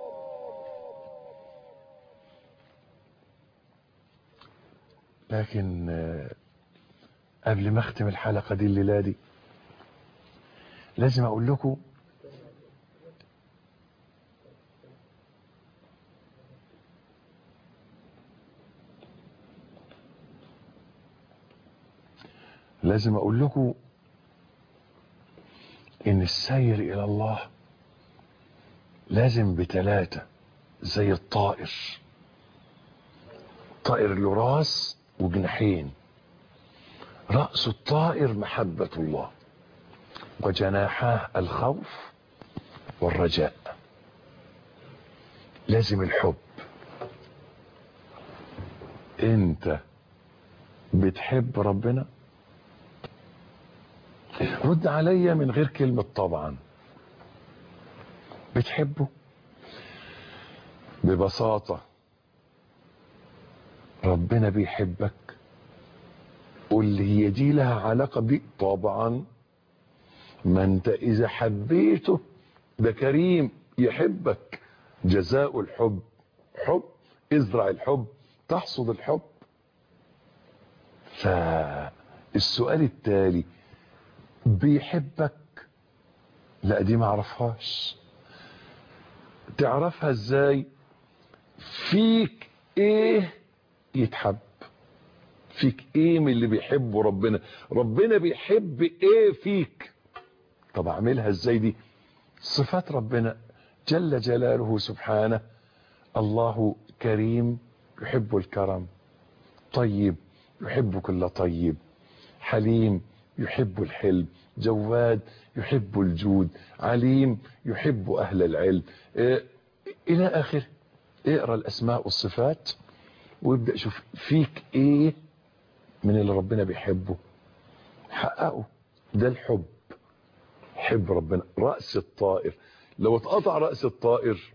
لكن قبل ما اختم الحلقة دي الليلة دي لازم اقول لكم ان السير الى الله لازم بثلاثة، زي الطائر. طائر له راس وجناحين، رأس الطائر محبة الله، وجناحاه الخوف والرجاء. لازم الحب. انت بتحب ربنا؟ رد عليا من غير كلمة طبعا. بتحبه؟ ببساطة ربنا بيحبك؟ قول لي هي دي لها علاقة بيك؟ طبعا. ما انت اذا حبيته ده كريم يحبك. جزاء الحب حب، ازرع الحب تحصد الحب. فالسؤال التالي، بيحبك؟ لا دي ما اعرفهاش. تعرفها ازاي؟ فيك ايه يتحب؟ فيك ايه من اللي بيحبه ربنا؟ ربنا بيحب ايه فيك؟ طب اعملها ازاي دي؟ صفات ربنا جل جلاله سبحانه. الله كريم يحب الكرم، طيب يحب كل طيب، حليم يحب الحلم، جواد يحب الجود، عليم يحب اهل العلم، الى اخر. اقرا الاسماء والصفات وابدأ شوف فيك ايه من اللي ربنا بيحبه، حققه. ده الحب. حب ربنا. رأس الطائر، لو اتقطع رأس الطائر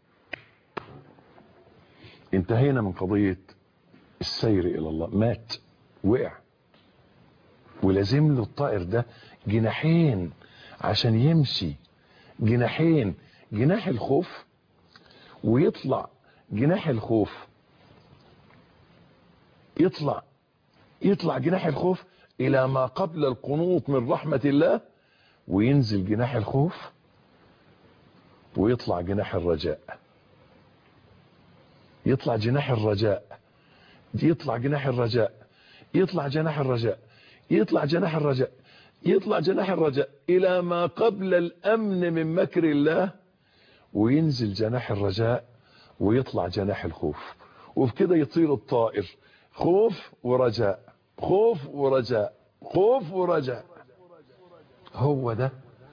انتهينا من قضية السير الى الله. مات، وقع، ولازم له الطائر ده جناحين عشان يمشي. جناحين، جناح الخوف، ويطلع جناح الخوف، يطلع جناح الخوف الى ما قبل القنوط من رحمة الله، وينزل جناح الخوف ويطلع جناح الرجاء. يطلع جناح الرجاء، يطلع جناح الرجاء، يطلع جناح الرجاء، يطلع جناح الرجاء، يطلع جناح الرجاء الى ما قبل الامن من مكر الله، وينزل جناح الرجاء ويطلع جناح الخوف. وبكده يطير الطائر خوف ورجاء. خوف ورجاء، خوف ورجاء. هو ده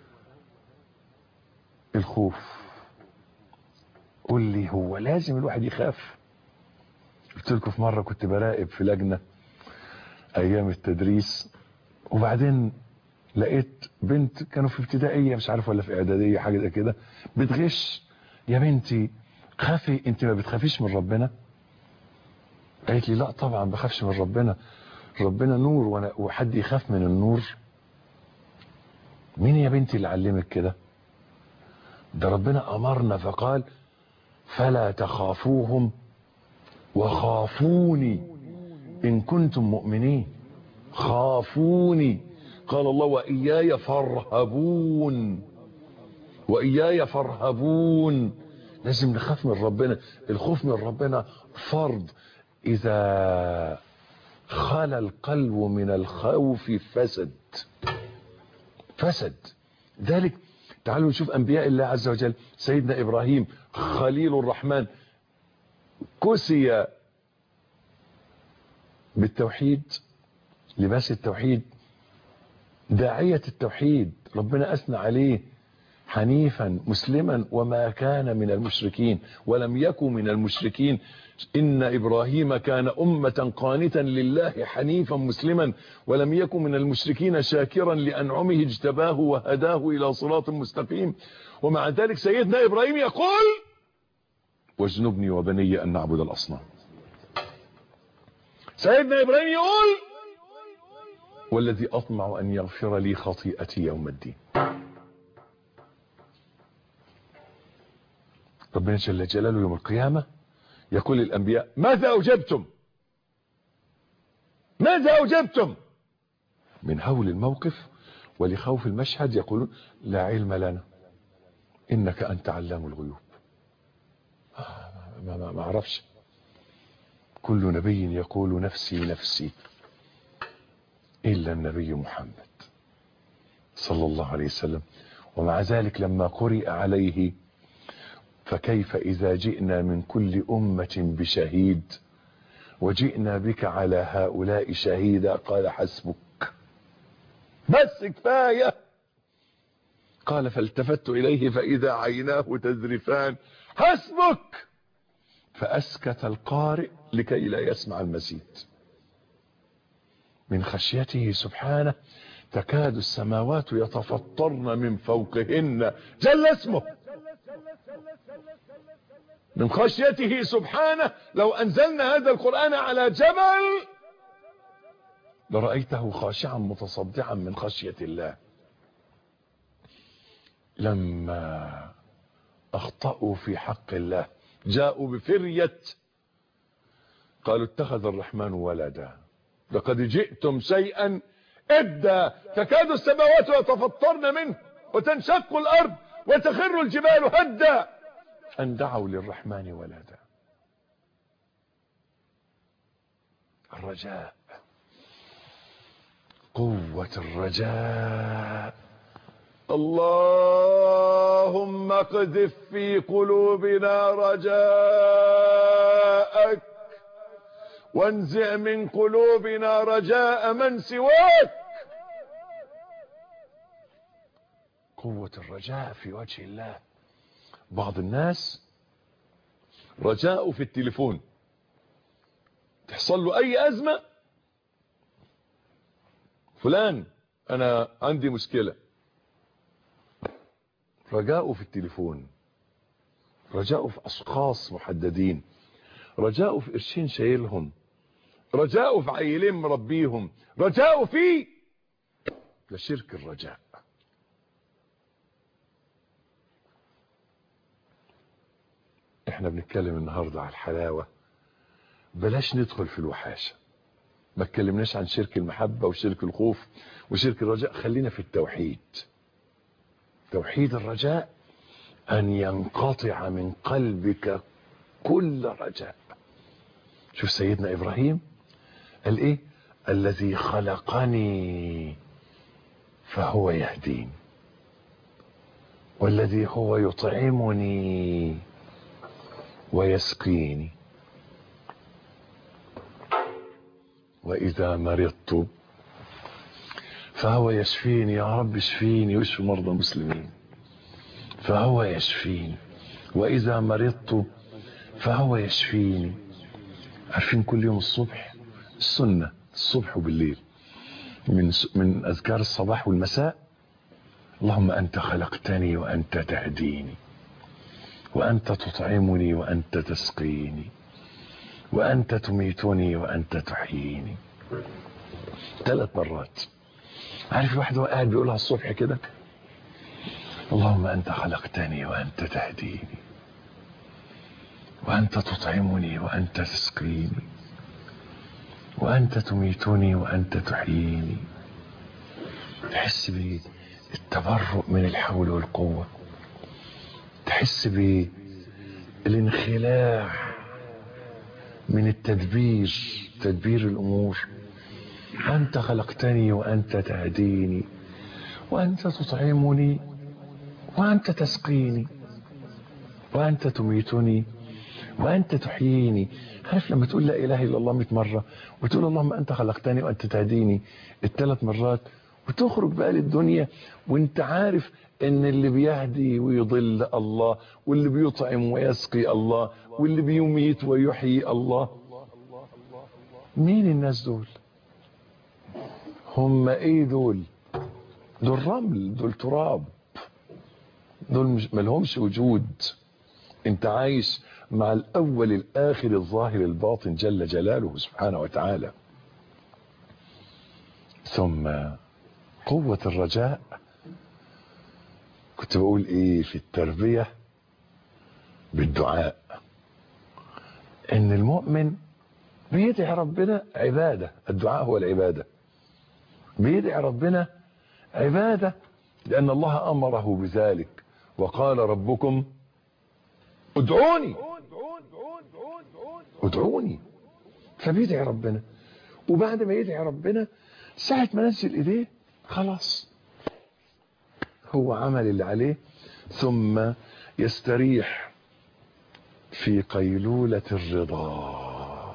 الخوف. قول لي هو لازم الواحد يخاف؟ قلت لكم في مرة كنت براقب في لجنة ايام التدريس، وبعدين لقيت بنت كانوا في ابتدائية مش عارف ولا في اعدادية حاجة زي كده بتغش. يا بنتي خافي، انت ما بتخافيش من ربنا؟ قالت لي لا طبعا بخافش من ربنا، ربنا نور وانا وحد يخاف من النور؟ مين يا بنتي اللي علمك كده؟ ده ربنا امرنا فقال فلا تخافوهم وخافوني ان كنتم مؤمنين. خافوني، قال الله وإياي فارهبون، وإياي فارهبون. لازم نخاف من ربنا. الخوف من ربنا فرض. إذا خلى القلب من الخوف فسد ذلك. تعالوا نشوف أنبياء الله عز وجل. سيدنا إبراهيم خليل الرحمن كسي بالتوحيد، لباس التوحيد، داعية التوحيد، ربنا أثنى عليه حنيفا مسلما وما كان من المشركين، ولم يكن من المشركين. إن إبراهيم كان أمة قانتا لله حنيفا مسلما ولم يكن من المشركين شاكرا لأنعمه اجتباه وهداه إلى صراط مستقيم. ومع ذلك سيدنا إبراهيم يقول واجنبني وبني أن نعبد الأصنام. سيدنا إبراهيم يقول والذي أطمع أن يغفر لي خطيئتي يوم الدين. ربنا جل جلاله يوم القيامة يقول للأنبياء ماذا أجبتم؟ ماذا أجبتم؟ من هول الموقف ولخوف المشهد يقولون لا علم لنا إنك أنت علام الغيوب. ما أعرفش. كل نبي يقول نفسي نفسي إلا النبي محمد صلى الله عليه وسلم. ومع ذلك لما قرئ عليه فكيف إذا جئنا من كل أمة بشهيد وجئنا بك على هؤلاء شهيدا قال حسبك، بس كفاية. قال فالتفت إليه فإذا عيناه تذرفان حسبك، فأسكت القارئ لكي لا يسمع المزيد. من خشيته سبحانه تكاد السماوات يتفطرن من فوقهن جل اسمه. من خشيته سبحانه لو أنزلنا هذا القرآن على جبل لرأيته خاشعا متصدعا من خشية الله. لما أخطأوا في حق الله جاءوا بفرية قالوا اتخذ الرحمن ولدا لقد جئتم شيئا إدا تكاد السماوات يتفطرن منه وتنشق الأرض وتخر الجبال هدا أن دعوا للرحمن ولدا. الرجاء، قوة الرجاء. اللهم اقذف في قلوبنا رجاءك وانزع من قلوبنا رجاء من سواك. قوة الرجاء في وجه الله. بعض الناس رجاءه في التليفون، تحصل له اي ازمة فلان انا عندي مشكلة، رجاؤه في التليفون، رجاؤه في اشخاص محددين، رجاؤه في قرشين شايلهم، رجاؤه في عيلين مربيهم، رجاؤه في ده شرك الرجاء. احنا بنتكلم النهاردة على الحلاوة، بلاش ندخل في الوحاشة. ما اتكلمناش عن شرك المحبة وشرك الخوف وشرك الرجاء، خلينا في التوحيد. توحيد الرجاء أن ينقطع من قلبك كل رجاء. شوف سيدنا إبراهيم قال إيه؟ الذي خلقني فهو يهدين والذي هو يطعمني ويسقيني. وإذا مرضت فهو يشفيني. يا رب اشفيني واشف مرضى المسلمين. فهو يشفيني وإذا مرضت فهو يشفيني. عارفين كل يوم الصبح السنة الصبح وبالليل من أذكار الصباح والمساء: اللهم أنت خلقتني وأنت تهديني، وأنت تطعمني وأنت تسقيني، وأنت تميتني وأنت تحييني. 3 مرات. عارف الواحد هو قاعد بيقولها الصبح كده: اللهم أنت خلقتني وأنت تهديني، وأنت تطعمني وأنت تسقيني، وأنت تميتني وأنت تحييني. تحس بالتبرؤ من الحول والقوة، تحس بالانخلاع من تدبير الأمور. أنت خلقتني وأنت تهديني، وأنت تطعمني وأنت تسقيني، وأنت تميتني وأنت تحييني. عارف لما تقول لا إله إلا الله 100 مرة وتقول اللهم أنت خلقتني وأنت تهديني 3 مرات، وتخرج بقى للدنيا وانت عارف ان اللي بيهدي ويضل الله، واللي بيطعم ويسقي الله، واللي بيميت ويحيي الله. مين الناس دول؟ هم ايه دول؟ دول رمل، دول تراب، دول ملهمش وجود. انت عايش مع الاول الاخر الظاهر الباطن جل جلاله سبحانه وتعالى. ثم قوة الرجاء. كنت بقول ايه في التربية بالدعاء؟ ان المؤمن بيدعي ربنا عبادة. الدعاء هو العبادة. بيدعي ربنا عبادة لان الله امره بذلك، وقال ربكم ادعوني ادعوني. فبيدعي ربنا، وبعد ما يدعي ربنا ساعة ما نزل ايديه خلاص هو عمل اللي عليه، ثم يستريح في قيلولة الرضا.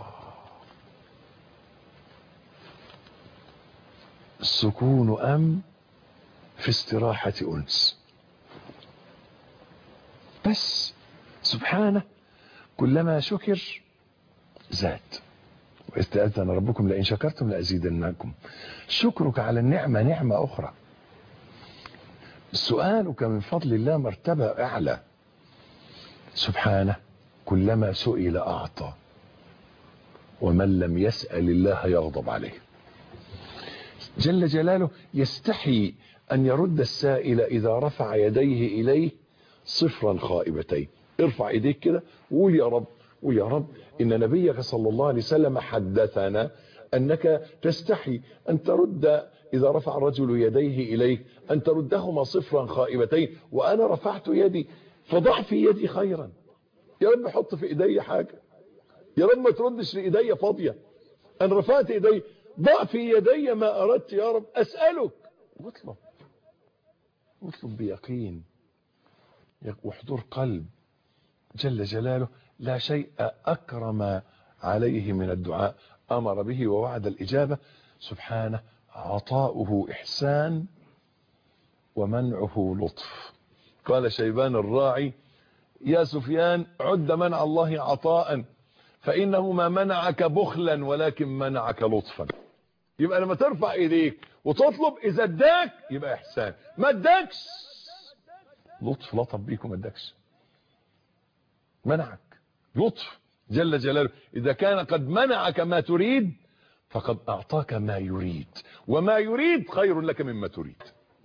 السكون أم في استراحة أنس. بس سبحانه كلما شكر زاد. واستأذن ربكم لئن شكرتم لأزيدنكم. شكرك على النعمة نعمة أخرى. سؤالك من فضل الله مرتبة أعلى. سبحانه كلما سئل أعطى، ومن لم يسأل الله يغضب عليه. جل جلاله يستحي أن يرد السائل إذا رفع يديه إليه صفرا خائبتين. ارفع ايديك كده وقول يا رب، قول يا رب. إن نبيك صلى الله عليه وسلم حدثنا أنك تستحي أن ترد إذا رفع الرجل يديه إليك أن تردهما صفرا خائبتين. وأنا رفعت يدي فضع في يدي خيرا. يا رب حط في إيدي حاجة، يا رب ما تردش لإيدي فاضية. أنا رفعت إيدي، ضع في يدي ما أردت يا رب. أسألك. واطلب بيقين وحضور قلب. جل جلاله لا شيء أكرم عليه من الدعاء، أمر به ووعد الإجابة. سبحانه عطاؤه إحسان ومنعه لطف. قال شيبان الراعي: يا سفيان عد منع الله عطاء، فإنه ما منعك بخلا ولكن منعك لطفا. يبقى لما ترفع ايديك وتطلب، إذا اداك يبقى إحسان، ما اداكش لطف، لطف بيك وما اداكش، منعك لطف جل جلاله. إذا كان قد منعك ما تريد فقد أعطاك ما يريد، وما يريد خير لك مما تريد.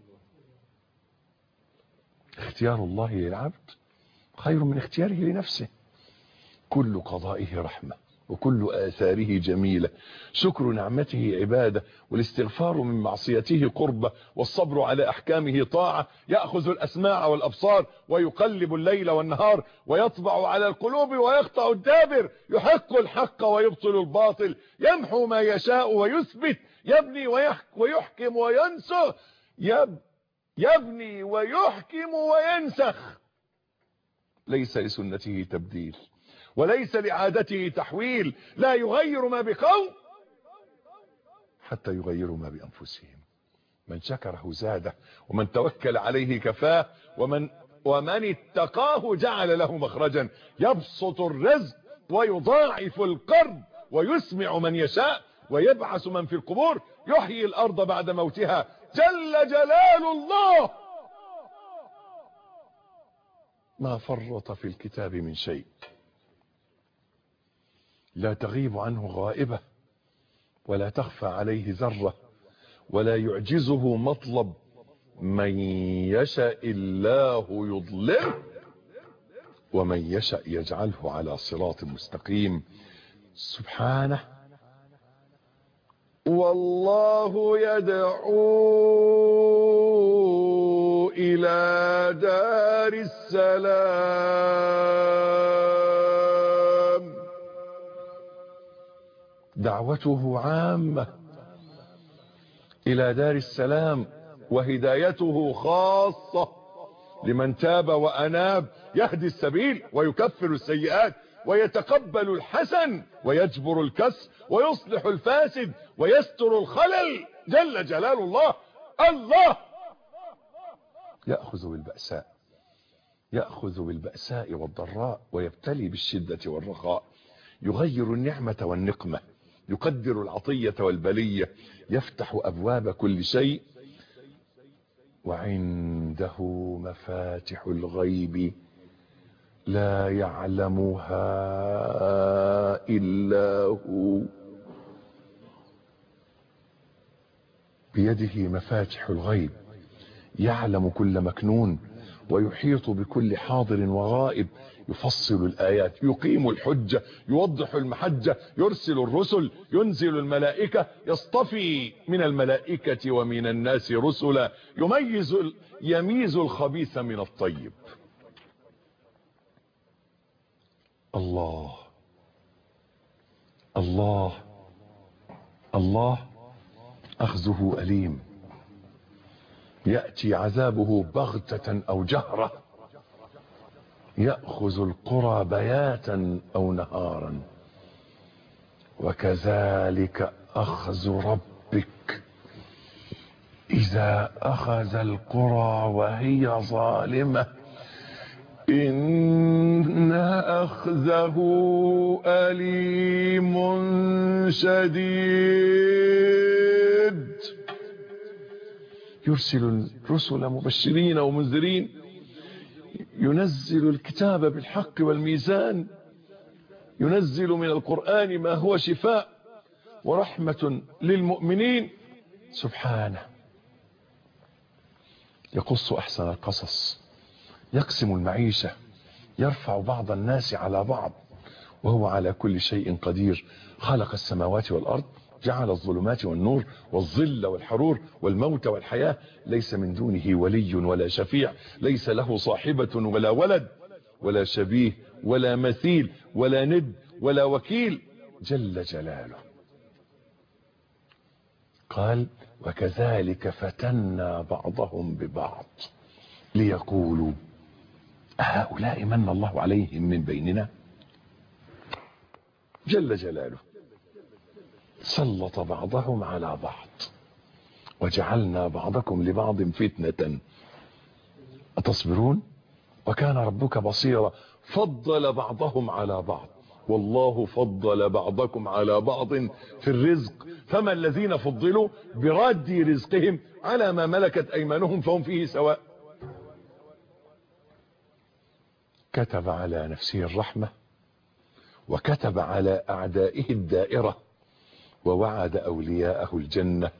اختيار الله للعبد خير من اختياره لنفسه. كل قضائه رحمة وكل آثاره جميلة. شكر نعمته عبادة، والاستغفار من معصيته قربة، والصبر على أحكامه طاعة. يأخذ الأسماع والأبصار ويقلب الليل والنهار، ويطبع على القلوب ويقطع الدابر. يحق الحق ويبطل الباطل، يمحو ما يشاء ويثبت، يبني ويحكم وينسخ. يبني ويحكم وينسخ. ليس لسنته تبديل وليس لعادته تحويل. لا يغير ما بقوم حتى يغيروا ما بأنفسهم. من شكره زاده، ومن توكل عليه كفاه، ومن اتقاه جعل له مخرجا. يبسط الرزق ويضاعف القرض ويسمع من يشاء ويبعث من في القبور، يحيي الأرض بعد موتها، جل جلال الله. ما فرط في الكتاب من شيء، لا تغيب عنه غائبة ولا تخفى عليه ذرة ولا يعجزه مطلب. من يشاء الله يضلله ومن يشاء يجعله على صراط مستقيم. سبحانه. والله يدعو إلى دار السلام. دعوته عامة إلى دار السلام، وهدايته خاصة لمن تاب وأناب. يهدي السبيل ويكفر السيئات ويتقبل الحسن ويجبر الكسر ويصلح الفاسد ويستر الخلل، جل جلال الله. الله يأخذ بالبأساء والضراء ويبتلي بالشدة والرخاء، يغير النعمة والنقمة، يقدر العطية والبلية، يفتح أبواب كل شيء. وعنده مفاتح الغيب لا يعلمها إلا هو. بيده مفاتح الغيب، يعلم كل مكنون ويحيط بكل حاضر وغائب. يفصل الآيات، يقيم الحجة، يوضح المحجة، يرسل الرسل، ينزل الملائكة، يصطفي من الملائكة ومن الناس رسلا، يميز الخبيث من الطيب. الله الله الله. أخذه أليم، يأتي عذابه بغتة أو جهرة، يأخذ القرى بياتا أو نهارا. وكذلك أخذ ربك إذا أخذ القرى وهي ظالمة إن أخذه أليم شديد. يرسل الرسل مبشرين ومنذرين، ينزل الكتاب بالحق والميزان، ينزل من القرآن ما هو شفاء ورحمة للمؤمنين. سبحانه. يقص أحسن القصص، يقسم المعيشة، يرفع بعض الناس على بعض، وهو على كل شيء قدير. خلق السماوات والأرض، جعل الظلمات والنور والظل والحرور والموت والحياة، ليس من دونه ولي ولا شفيع، ليس له صاحبة ولا ولد ولا شبيه ولا مثيل ولا ند ولا وكيل، جل جلاله. قال وكذلك فتنا بعضهم ببعض ليقولوا أهؤلاء من الله عليهم من بيننا، جل جلاله. سلط بعضهم على بعض وجعلنا بعضكم لبعض فتنة أتصبرون وكان ربك بصيرا. فضل بعضهم على بعض، والله فضل بعضكم على بعض في الرزق، فما الذين فضلوا براد رزقهم على ما ملكت أيمانهم فهم فيه سواء. كتب على نفسه الرحمة وكتب على أعدائه الدائرة ووعد أولياءه الجنة.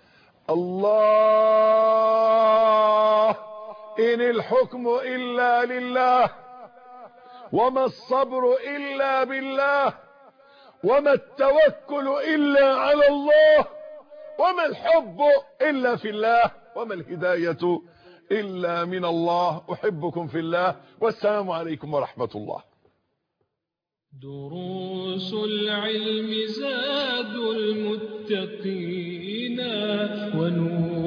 الله إن الحكم إلا لله وما الصبر إلا بالله وما التوكل إلا على الله وما الحب إلا في الله وما الهداية إلا من الله. أحبكم في الله والسلام عليكم ورحمة الله. دروس العلم زاد المتقين ونور